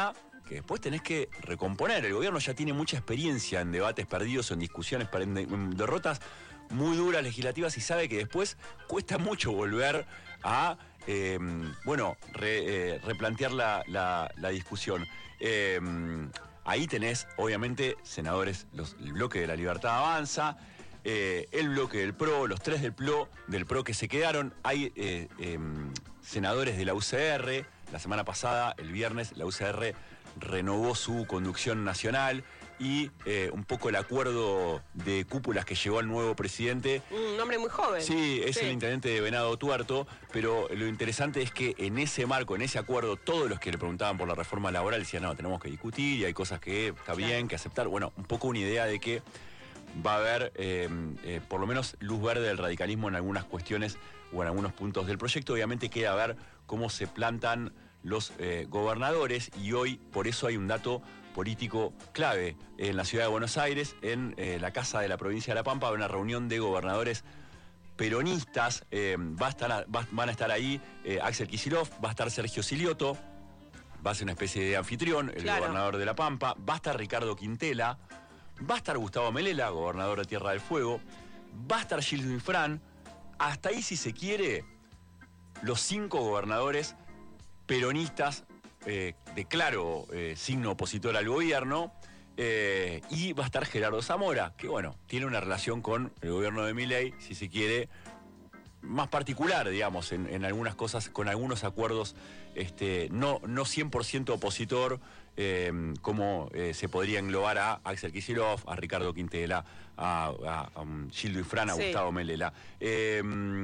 que después tenés que recomponer. El gobierno ya tiene mucha experiencia en debates perdidos, en discusiones, en derrotas muy duras legislativas y sabe que después cuesta mucho volver a, eh, bueno, re, eh, replantear la, la, la discusión. Eh, ahí tenés, obviamente, senadores, los, el bloque de La Libertad Avanza, eh, el bloque del PRO, los tres del PRO, del PRO que se quedaron. Hay eh, eh, senadores de la U C R. La semana pasada, el viernes, la U C R renovó su conducción nacional y eh, un poco el acuerdo de cúpulas que llegó al nuevo presidente. Un hombre muy joven. Sí, es sí. el intendente de Venado Tuerto, pero lo interesante es que en ese marco, en ese acuerdo, todos los que le preguntaban por la reforma laboral decían, no, tenemos que discutir y hay cosas que está bien, claro, que aceptar. Bueno, un poco una idea de que va a haber, eh, eh, por lo menos, luz verde del radicalismo en algunas cuestiones o en algunos puntos del proyecto. Obviamente queda ver cómo se plantan los eh, gobernadores y hoy por eso hay un dato político clave en la ciudad de Buenos Aires, en eh, la Casa de la Provincia de La Pampa, una reunión de gobernadores peronistas. Eh, va a estar, va, van a estar ahí eh, Axel Kicillof, va a estar Sergio Silioto, va a ser una especie de anfitrión, el claro. gobernador de La Pampa, va a estar Ricardo Quintela, va a estar Gustavo Melela, gobernador de Tierra del Fuego, va a estar Gildo Infran. Hasta ahí, si se quiere, los cinco gobernadores peronistas eh, de claro eh, signo opositor al gobierno, eh, y va a estar Gerardo Zamora, que bueno, tiene una relación con el gobierno de Milei, si se quiere, más particular, digamos, en, en algunas cosas, con algunos acuerdos, este, no, no cien por ciento opositor, eh, como eh, se podría englobar a Axel Kicillof, a Ricardo Quintela, a, a, a um, Gildo Infran, a sí. Gustavo Melela. Eh,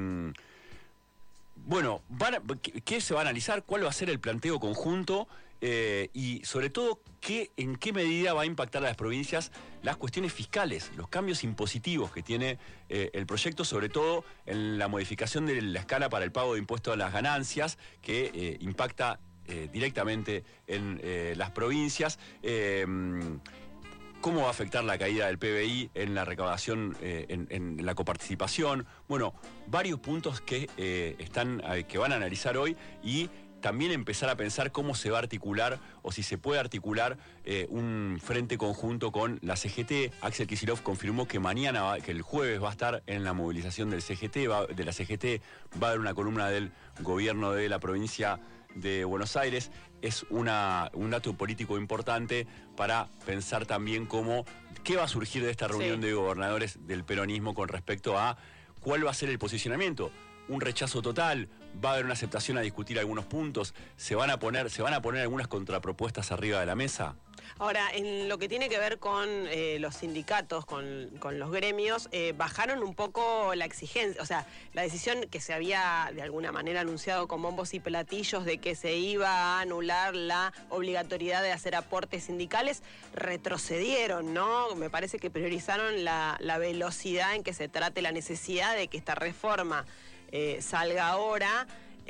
Bueno, van a, ¿qué se va a analizar? ¿Cuál va a ser el planteo conjunto? Eh, y sobre todo, ¿qué, ¿en qué medida va a impactar a las provincias las cuestiones fiscales, los cambios impositivos que tiene eh, el proyecto, sobre todo en la modificación de la escala para el pago de impuestos a las ganancias, que eh, impacta eh, directamente en eh, las provincias? Eh, ¿Cómo va a afectar la caída del P B I en la recaudación, eh, en, en la coparticipación? Bueno, varios puntos que, eh, están, eh, que van a analizar hoy y también empezar a pensar cómo se va a articular o si se puede articular eh, un frente conjunto con la C G T. Axel Kicillof confirmó que mañana, va, que el jueves va a estar en la movilización del C G T, va, de la C G T, va a haber una columna del gobierno de la provincia de Buenos Aires. Es una, un dato político importante para pensar también cómo, qué va a surgir de esta reunión sí. de gobernadores del peronismo con respecto a cuál va a ser el posicionamiento. Un rechazo total, va a haber una aceptación a discutir algunos puntos, se van a poner, se van a poner algunas contrapropuestas arriba de la mesa. Ahora, en lo que tiene que ver con eh, los sindicatos, con, con los gremios, eh, bajaron un poco la exigencia, o sea, la decisión que se había de alguna manera anunciado con bombos y platillos de que se iba a anular la obligatoriedad de hacer aportes sindicales, retrocedieron, ¿no? Me parece que priorizaron la, la velocidad en que se trate la necesidad de que esta reforma eh, salga ahora,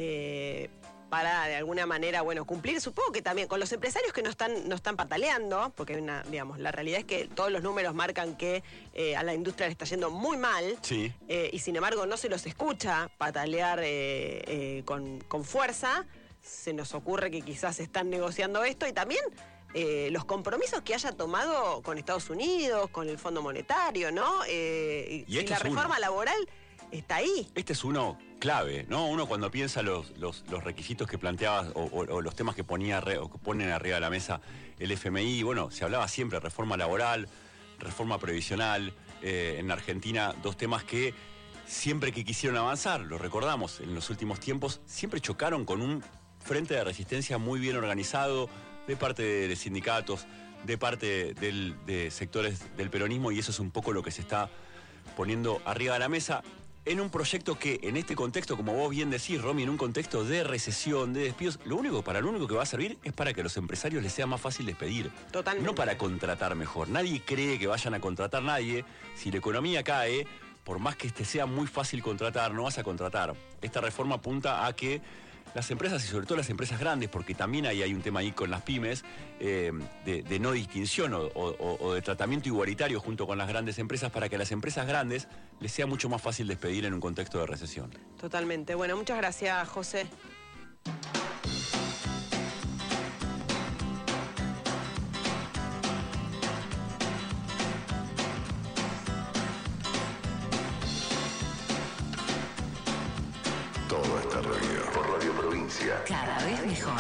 eh, para de alguna manera, bueno, cumplir, supongo que también con los empresarios que no están, no están pataleando, porque una, digamos, la realidad es que todos los números marcan que eh, a la industria le está yendo muy mal, sí. eh, y sin embargo no se los escucha patalear eh, eh, con, con fuerza. Se nos ocurre que quizás están negociando esto y también eh, los compromisos que haya tomado con Estados Unidos, con el Fondo Monetario, ¿no? Eh, y, y la reforma uno. laboral está ahí. Este es uno clave, ¿no? Uno cuando piensa los, los, los requisitos que planteaba o, o, o los temas que ponía re, o que ponen arriba de la mesa el F M I, bueno, se hablaba siempre de reforma laboral, reforma previsional. Eh, en Argentina, dos temas que siempre que quisieron avanzar, lo recordamos, en los últimos tiempos, siempre chocaron con un frente de resistencia muy bien organizado de parte de sindicatos, de parte del, de sectores del peronismo, y eso es un poco lo que se está poniendo arriba de la mesa. En un proyecto que, en este contexto, como vos bien decís, Romy, en un contexto de recesión, de despidos, lo único, para lo único que va a servir es para que a los empresarios les sea más fácil despedir. Totalmente. No para contratar mejor. Nadie cree que vayan a contratar a nadie. Si la economía cae, por más que este sea muy fácil contratar, no vas a contratar. Esta reforma apunta a que las empresas, y sobre todo las empresas grandes, porque también ahí hay un tema ahí con las pymes, eh, de, de no distinción o, o, o de tratamiento igualitario junto con las grandes empresas, para que a las empresas grandes les sea mucho más fácil despedir en un contexto de recesión. Totalmente. Bueno, muchas gracias, José. influencia. Cada vez mejor.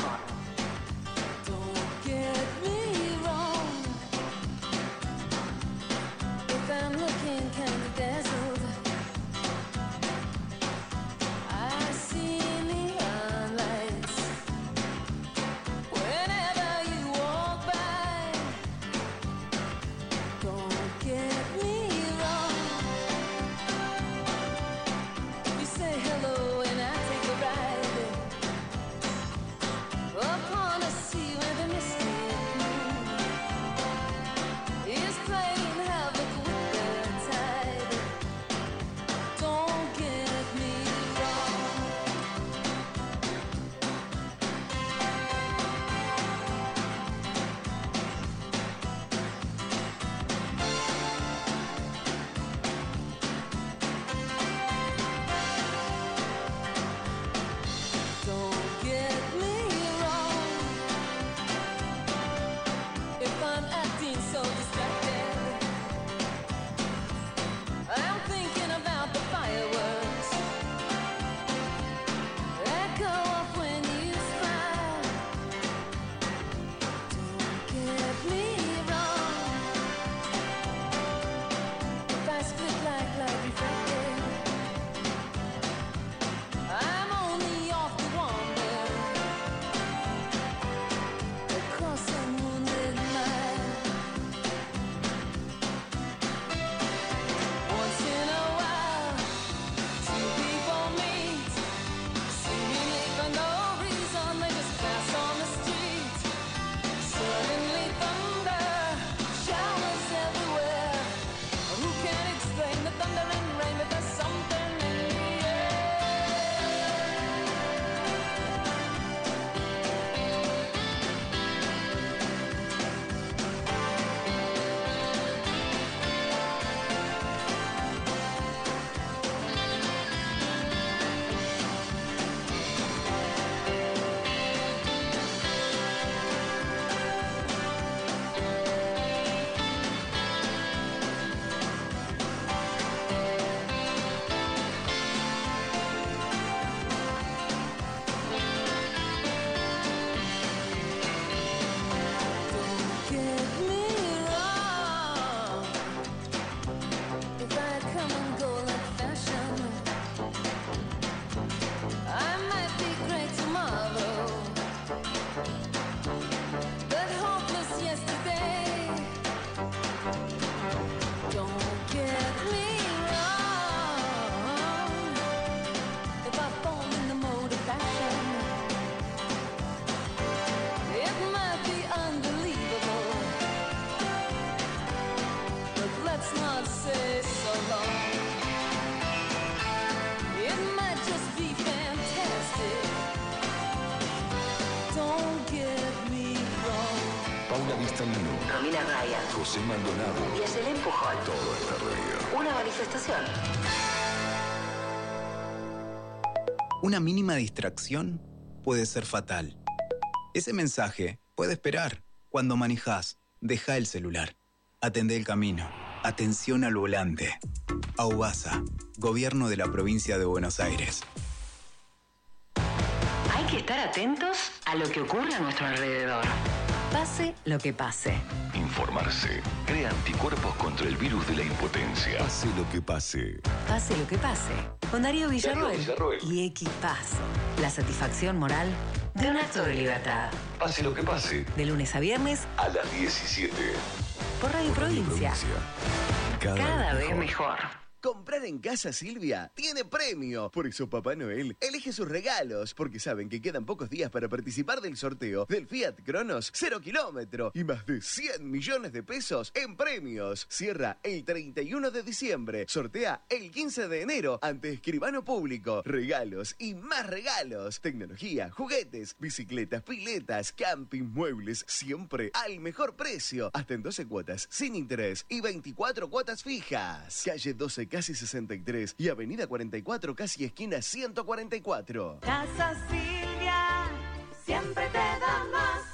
Paula Vistalino, Romina Ryan, José Maldonado y Ayelen Pujol. Todo está ruido. Una manifestación. Una mínima distracción puede ser fatal. Ese mensaje puede esperar. Cuando manejás, deja el celular. Atendé el camino. Atención al volante. Aubasa, Gobierno de la Provincia de Buenos Aires. Hay que estar atentos a lo que ocurre a nuestro alrededor. Pase lo que pase. Informarse. Crea anticuerpos contra el virus de la impotencia. Pase lo que pase. Pase lo que pase. Con Darío Villarroel, Darío Villarroel. y Equipaz. La satisfacción moral de un acto de libertad. Pase lo que pase. De lunes a viernes A las diecisiete. por Radio Provincia. Cada, Cada vez mejor. Comprar en Casa Silvia tiene premio. Por eso Papá Noel elige sus regalos, porque saben que quedan pocos días para participar del sorteo del Fiat Cronos cero kilómetro y más de cien millones de pesos en premios. Cierra el treinta y uno de diciembre, sortea el quince de enero ante escribano público. Regalos y más regalos. Tecnología, juguetes, bicicletas, piletas, camping, muebles, siempre al mejor precio. Hasta en doce cuotas sin interés y veinticuatro cuotas fijas. Calle doce casi sesenta y tres y Avenida cuarenta y cuatro casi esquina ciento cuarenta y cuatro. Casa Silvia, siempre te da más.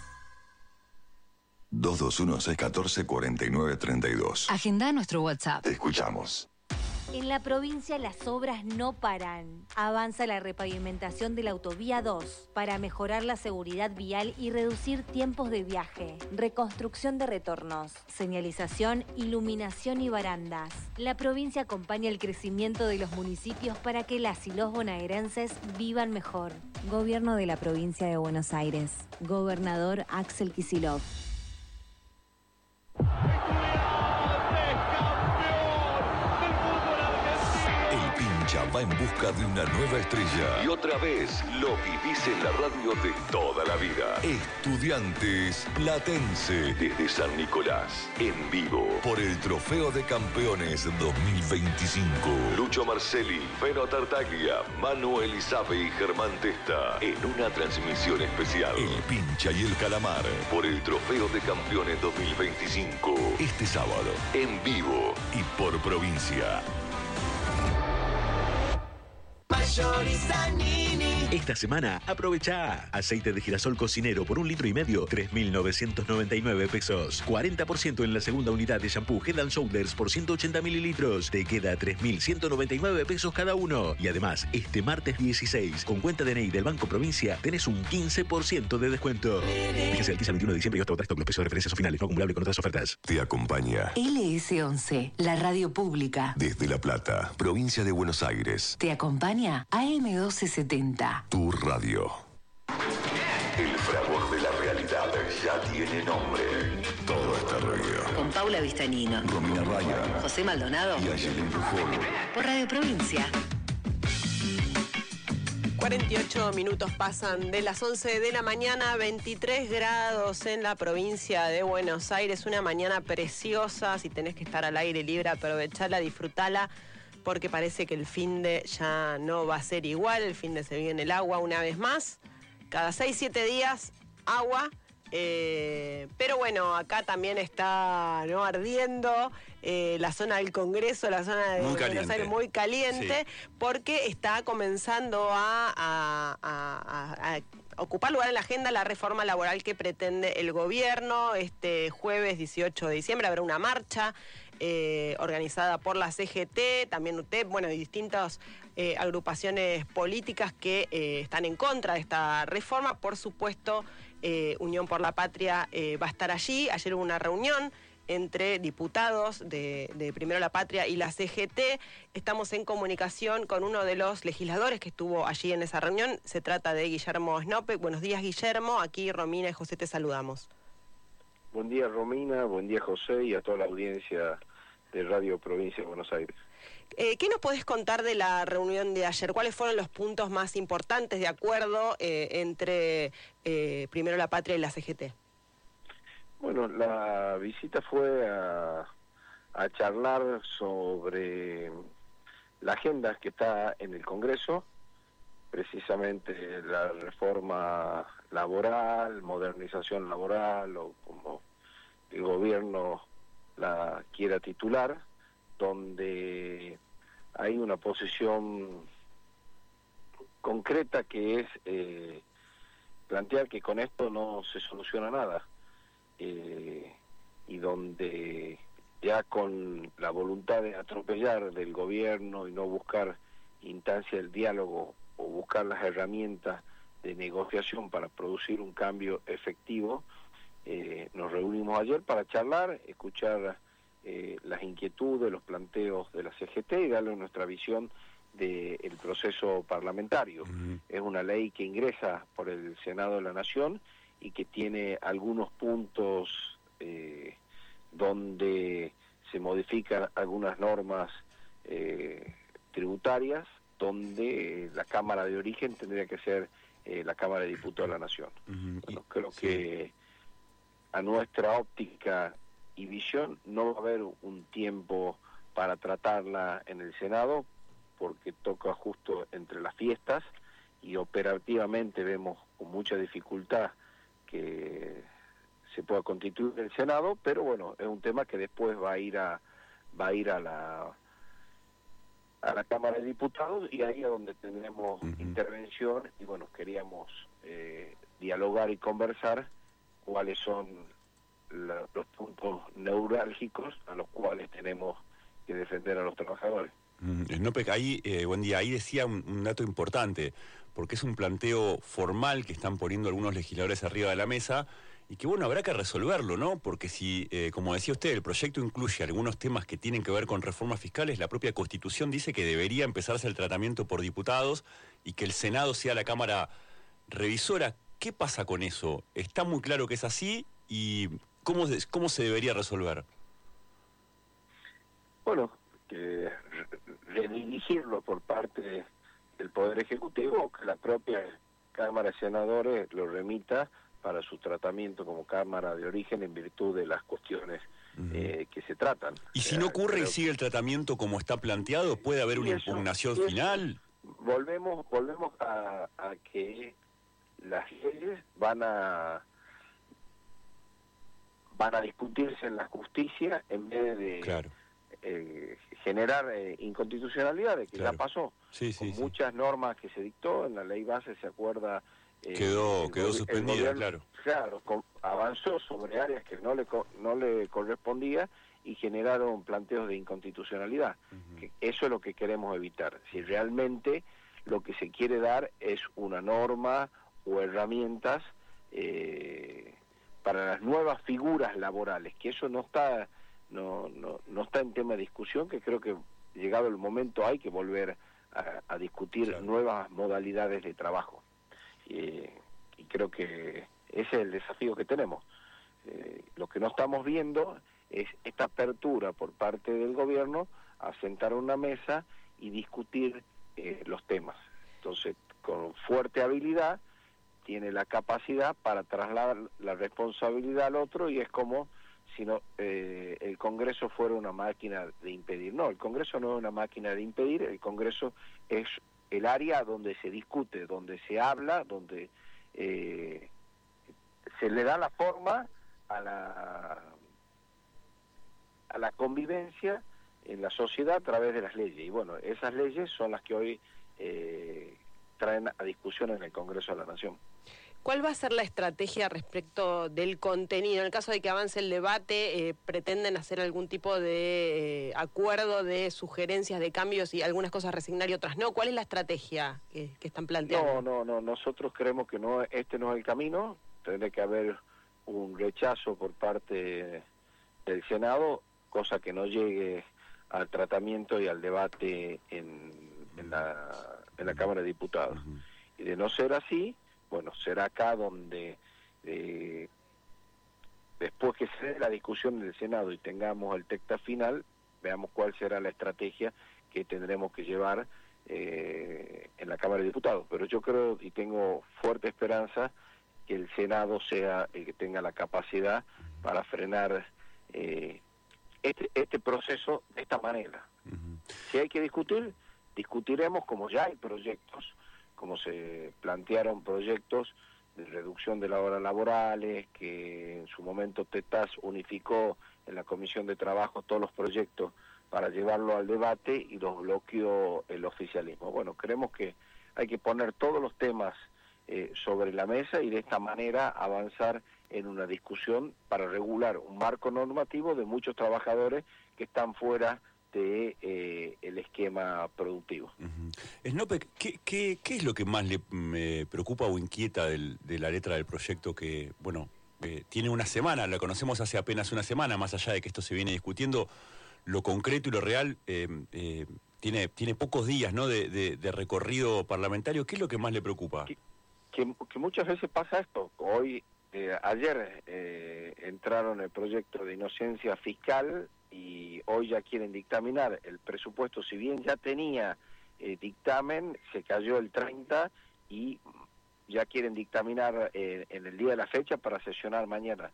dos dos uno seis uno cuatro cuatro nueve tres dos. Agenda nuestro WhatsApp. Te escuchamos. En la provincia las obras no paran. Avanza la repavimentación de la autovía dos para mejorar la seguridad vial y reducir tiempos de viaje. Reconstrucción de retornos, señalización, iluminación y barandas. La provincia acompaña el crecimiento de los municipios para que las y los bonaerenses vivan mejor. Gobierno de la provincia de Buenos Aires. Gobernador Axel Kicillof. Pincha va en busca de una nueva estrella. Y otra vez lo vivís en la radio de toda la vida. Estudiantes Platense desde San Nicolás. En vivo por el Trofeo de Campeones dos mil veinticinco. Lucho Marcelli, Feno Tartaglia, Manu Elizabe y Germán Testa. En una transmisión especial. El Pincha y el Calamar. Por el Trofeo de Campeones dos mil veinticinco. Este sábado. En vivo y por provincia. Esta semana, aprovecha aceite de girasol cocinero por un litro y medio, tres mil novecientos noventa y nueve pesos. cuarenta por ciento en la segunda unidad de shampoo Head and Shoulders por ciento ochenta mililitros. Te queda tres mil ciento noventa y nueve pesos cada uno. Y además, este martes dieciséis, con cuenta D N I del Banco Provincia, tenés un quince por ciento de descuento. Fíjense el quince al veintiuno de diciembre y hasta otra stock. Los precios de referencia son finales, no acumulable con otras ofertas. Te acompaña L S once, la radio pública. desde La Plata, provincia de Buenos Aires. Te acompaña A M doce setenta. Tu radio. El fragor de la realidad ya tiene nombre. Todo este ruido. Con Paula Vistañino, Romina Raya José Maldonado y Ayelén Rujolo. por Radio Provincia. cuarenta y ocho minutos pasan de las once de la mañana, veintitrés grados en la provincia de Buenos Aires. Una mañana preciosa. Si tenés que estar al aire libre, aprovechala, disfrutala, porque parece que el finde ya no va a ser igual. El finde se viene el agua una vez más. Cada seis, siete días, agua. Eh, pero bueno, acá también está, ¿no?, ardiendo eh, la zona del Congreso, la zona de Muy Buenos caliente. Aires, muy caliente, Sí. porque está comenzando a, a- a- a- a ocupar lugar en la agenda la reforma laboral que pretende el gobierno. Este jueves dieciocho de diciembre habrá una marcha eh, organizada por la C G T, también U T E P, bueno, y distintas eh, agrupaciones políticas que eh, están en contra de esta reforma. Por supuesto, eh, Unión por la Patria eh, va a estar allí. Ayer hubo una reunión entre diputados de, de Primero la Patria y la C G T. Estamos en comunicación con uno de los legisladores que estuvo allí en esa reunión. Se trata de Guillermo Snope. Buenos días, Guillermo. Aquí Romina y José te saludamos. Buen día, Romina, buen día, José, y a toda la audiencia de Radio Provincia de Buenos Aires. Eh, ¿Qué nos podés contar de la reunión de ayer? ¿Cuáles fueron los puntos más importantes de acuerdo eh, entre eh, Primero la Patria y la C G T? Bueno, la visita fue a, a charlar sobre la agenda que está en el Congreso, precisamente la reforma laboral, modernización laboral, o como el gobierno la quiera titular, donde hay una posición concreta que es eh, plantear que con esto no se soluciona nada, eh, y donde ya con la voluntad de atropellar del gobierno y no buscar instancia del diálogo o buscar las herramientas de negociación para producir un cambio efectivo, eh, nos reunimos ayer para charlar, escuchar eh, las inquietudes, los planteos de la C G T y darle nuestra visión del proceso parlamentario. Uh-huh. Es una ley que ingresa por el Senado de la Nación y que tiene algunos puntos eh, donde se modifican algunas normas eh, tributarias, donde eh, la Cámara de Origen tendría que ser eh, la Cámara de Diputados de la Nación. Uh-huh. Bueno, creo sí. que a nuestra óptica y visión no va a haber un tiempo para tratarla en el Senado, porque toca justo entre las fiestas y operativamente vemos con mucha dificultad que se pueda constituir el Senado, pero bueno, es un tema que después va a ir a va a ir a la a la Cámara de Diputados, y ahí es donde tendremos uh-huh. intervención, y bueno, queríamos eh, dialogar y conversar cuáles son la, los puntos neurálgicos a los cuales tenemos que defender a los trabajadores. Mm, Snopek, ahí, eh, buen día, ahí decía un, un dato importante, porque es un planteo formal que están poniendo algunos legisladores arriba de la mesa y que, bueno, habrá que resolverlo, ¿no? Porque si, eh, como decía usted, el proyecto incluye algunos temas que tienen que ver con reformas fiscales, la propia Constitución dice que debería empezarse el tratamiento por diputados y que el Senado sea la Cámara revisora. ¿Qué pasa con eso? ¿Está muy claro que es así? ¿Y cómo, cómo se debería resolver? Bueno, que redirigirlo por parte del Poder Ejecutivo, que la propia Cámara de Senadores lo remita para su tratamiento como Cámara de Origen en virtud de las cuestiones uh-huh. eh, que se tratan. ¿Y si no ocurre y sigue el tratamiento como está planteado, puede haber una eso, impugnación eso, final? Volvemos, volvemos a, a que las leyes van a van a discutirse en la justicia en vez de claro. eh, generar eh, inconstitucionalidades, que claro. ya pasó. Sí, sí, con sí. muchas normas que se dictó, en la ley base se acuerda... Eh, quedó el, quedó el, suspendida, el gobierno, claro. Claro, con, avanzó sobre áreas que no le no le correspondía y generaron planteos de inconstitucionalidad. Uh-huh. Que eso es lo que queremos evitar. Si realmente lo que se quiere dar es una norma o herramientas eh, para las nuevas figuras laborales, que eso no está no, no, no está en tema de discusión, que creo que llegado el momento hay que volver a, a discutir claro. nuevas modalidades de trabajo. Eh, y creo que ese es el desafío que tenemos. Eh, lo que no estamos viendo es esta apertura por parte del gobierno a sentar una mesa y discutir eh, los temas. Entonces, con fuerte habilidad, tiene la capacidad para trasladar la responsabilidad al otro, y es como si no, eh, el Congreso fuera una máquina de impedir. No, el Congreso no es una máquina de impedir, el Congreso es el área donde se discute, donde se habla, donde eh, se le da la forma a la a la convivencia en la sociedad a través de las leyes. Y bueno, esas leyes son las que hoy eh, traen a discusión en el Congreso de la Nación. ¿Cuál va a ser la estrategia respecto del contenido? En el caso de que avance el debate, eh, ¿pretenden hacer algún tipo de eh, acuerdo, de sugerencias, de cambios y algunas cosas resignar y otras no? ¿Cuál es la estrategia que, que están planteando? No, no, no. Nosotros creemos que no, este no es el camino. Tendrá que haber un rechazo por parte del Senado, cosa que no llegue al tratamiento y al debate en, en, la, en la Cámara de Diputados. Uh-huh. Y de no ser así, bueno, será acá donde eh, después que se dé la discusión en el Senado y tengamos el texto final, veamos cuál será la estrategia que tendremos que llevar eh, en la Cámara de Diputados. Pero yo creo y tengo fuerte esperanza que el Senado sea el que tenga la capacidad para frenar eh, este, este proceso de esta manera. Uh-huh. Si hay que discutir, discutiremos, como ya hay proyectos, como se plantearon proyectos de reducción de las horas laborales, que en su momento TETAS unificó en la Comisión de Trabajo todos los proyectos para llevarlo al debate y los bloqueó el oficialismo. Bueno, creemos que hay que poner todos los temas eh, sobre la mesa y de esta manera avanzar en una discusión para regular un marco normativo de muchos trabajadores que están fuera de eh, el esquema productivo. Uh-huh. Snopek, ¿qué, qué, ¿qué es lo que más le me preocupa o inquieta del, de la letra del proyecto que, bueno, eh, tiene una semana, la conocemos hace apenas una semana, más allá de que esto se viene discutiendo, lo concreto y lo real eh, eh, tiene, tiene pocos días, ¿no?, de, de, de recorrido parlamentario? ¿Qué es lo que más le preocupa? Que, que, que muchas veces pasa esto. Hoy, eh, ayer eh, entraron el proyecto de inocencia fiscal y hoy ya quieren dictaminar el presupuesto. Si bien ya tenía eh, dictamen, se cayó el treinta y ya quieren dictaminar eh, en el día de la fecha para sesionar mañana.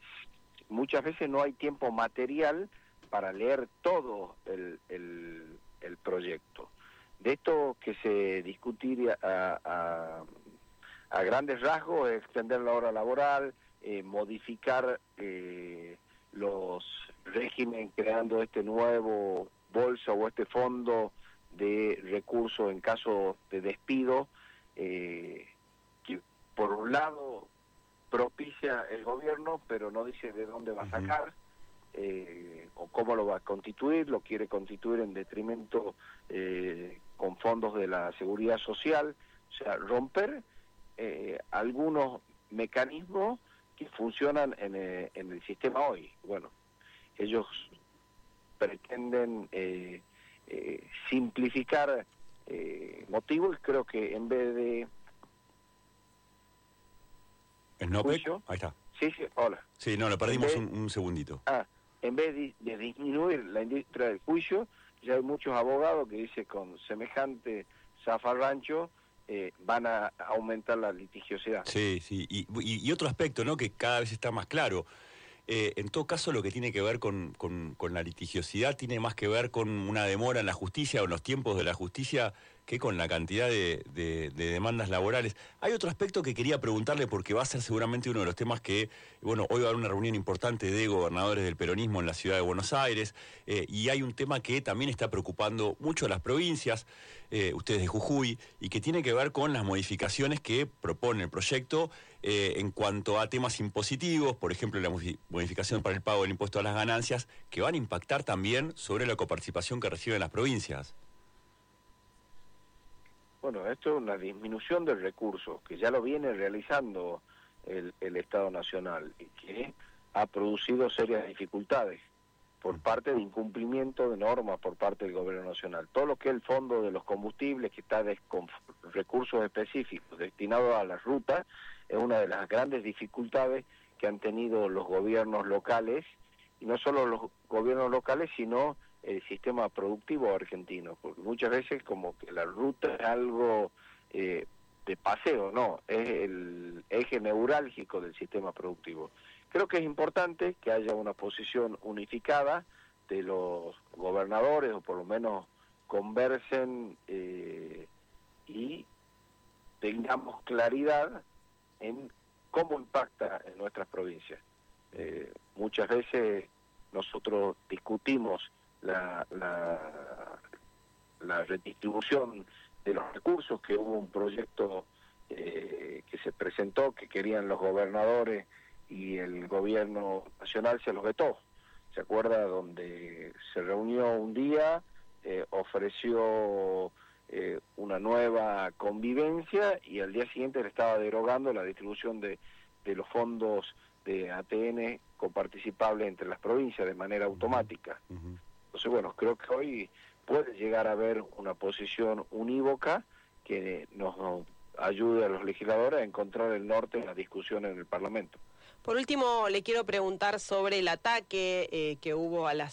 Muchas veces no hay tiempo material para leer todo el, el, el proyecto. De esto que se discutiría a, a, a grandes rasgos, extender la hora laboral, eh, modificar eh, los régimen creando este nuevo bolsa o este fondo de recursos en caso de despido, eh, que por un lado propicia el gobierno, pero no dice de dónde va a sacar, eh, o cómo lo va a constituir, lo quiere constituir en detrimento eh, con fondos de la seguridad social, o sea, romper eh, algunos mecanismos que funcionan en, eh, en el sistema hoy. Bueno, ellos pretenden eh, eh, simplificar eh, motivos, y creo que en vez de... ¿El NOPEC? Ahí está. Sí, sí, hola. Sí, no, lo perdimos vez, un, un segundito. Ah, en vez de, de disminuir la industria del juicio, ya hay muchos abogados que dicen con semejante zafarrancho eh, van a aumentar la litigiosidad. Sí, sí, y, y, y otro aspecto, ¿no?, que cada vez está más claro. Eh, en todo caso, lo que tiene que ver con, con, con la litigiosidad tiene más que ver con una demora en la justicia o en los tiempos de la justicia que con la cantidad de, de, de demandas laborales. Hay otro aspecto que quería preguntarle porque va a ser seguramente uno de los temas que, bueno, hoy va a haber una reunión importante de gobernadores del peronismo en la ciudad de Buenos Aires, eh, y hay un tema que también está preocupando mucho a las provincias, eh, ustedes de Jujuy, y que tiene que ver con las modificaciones que propone el proyecto eh, en cuanto a temas impositivos, por ejemplo, la modificación para el pago del impuesto a las ganancias, que van a impactar también sobre la coparticipación que reciben las provincias. Bueno, esto es una disminución del recurso que ya lo viene realizando el, el Estado Nacional y que ha producido serias dificultades por parte de incumplimiento de normas por parte del Gobierno Nacional. Todo lo que es el fondo de los combustibles, que está con recursos específicos destinados a las rutas, es una de las grandes dificultades que han tenido los gobiernos locales, y no solo los gobiernos locales, sino el sistema productivo argentino, porque muchas veces como que la ruta es algo eh, de paseo, no, es el eje neurálgico del sistema productivo. Creo que es importante que haya una posición unificada de los gobernadores, o por lo menos conversen eh, y tengamos claridad en cómo impacta en nuestras provincias. Eh, muchas veces nosotros discutimos La, la, la redistribución de los recursos, que hubo un proyecto eh, que se presentó, que querían los gobernadores y el gobierno nacional se los vetó. ¿Se acuerda? Donde se reunió un día, eh, ofreció eh, una nueva convivencia y al día siguiente le estaba derogando la distribución de, de los fondos de A T N coparticipables entre las provincias de manera automática. Uh-huh. Entonces, bueno, creo que hoy puede llegar a haber una posición unívoca que nos ayude a los legisladores a encontrar el norte en la discusión en el Parlamento. Por último, le quiero preguntar sobre el ataque eh, que hubo a las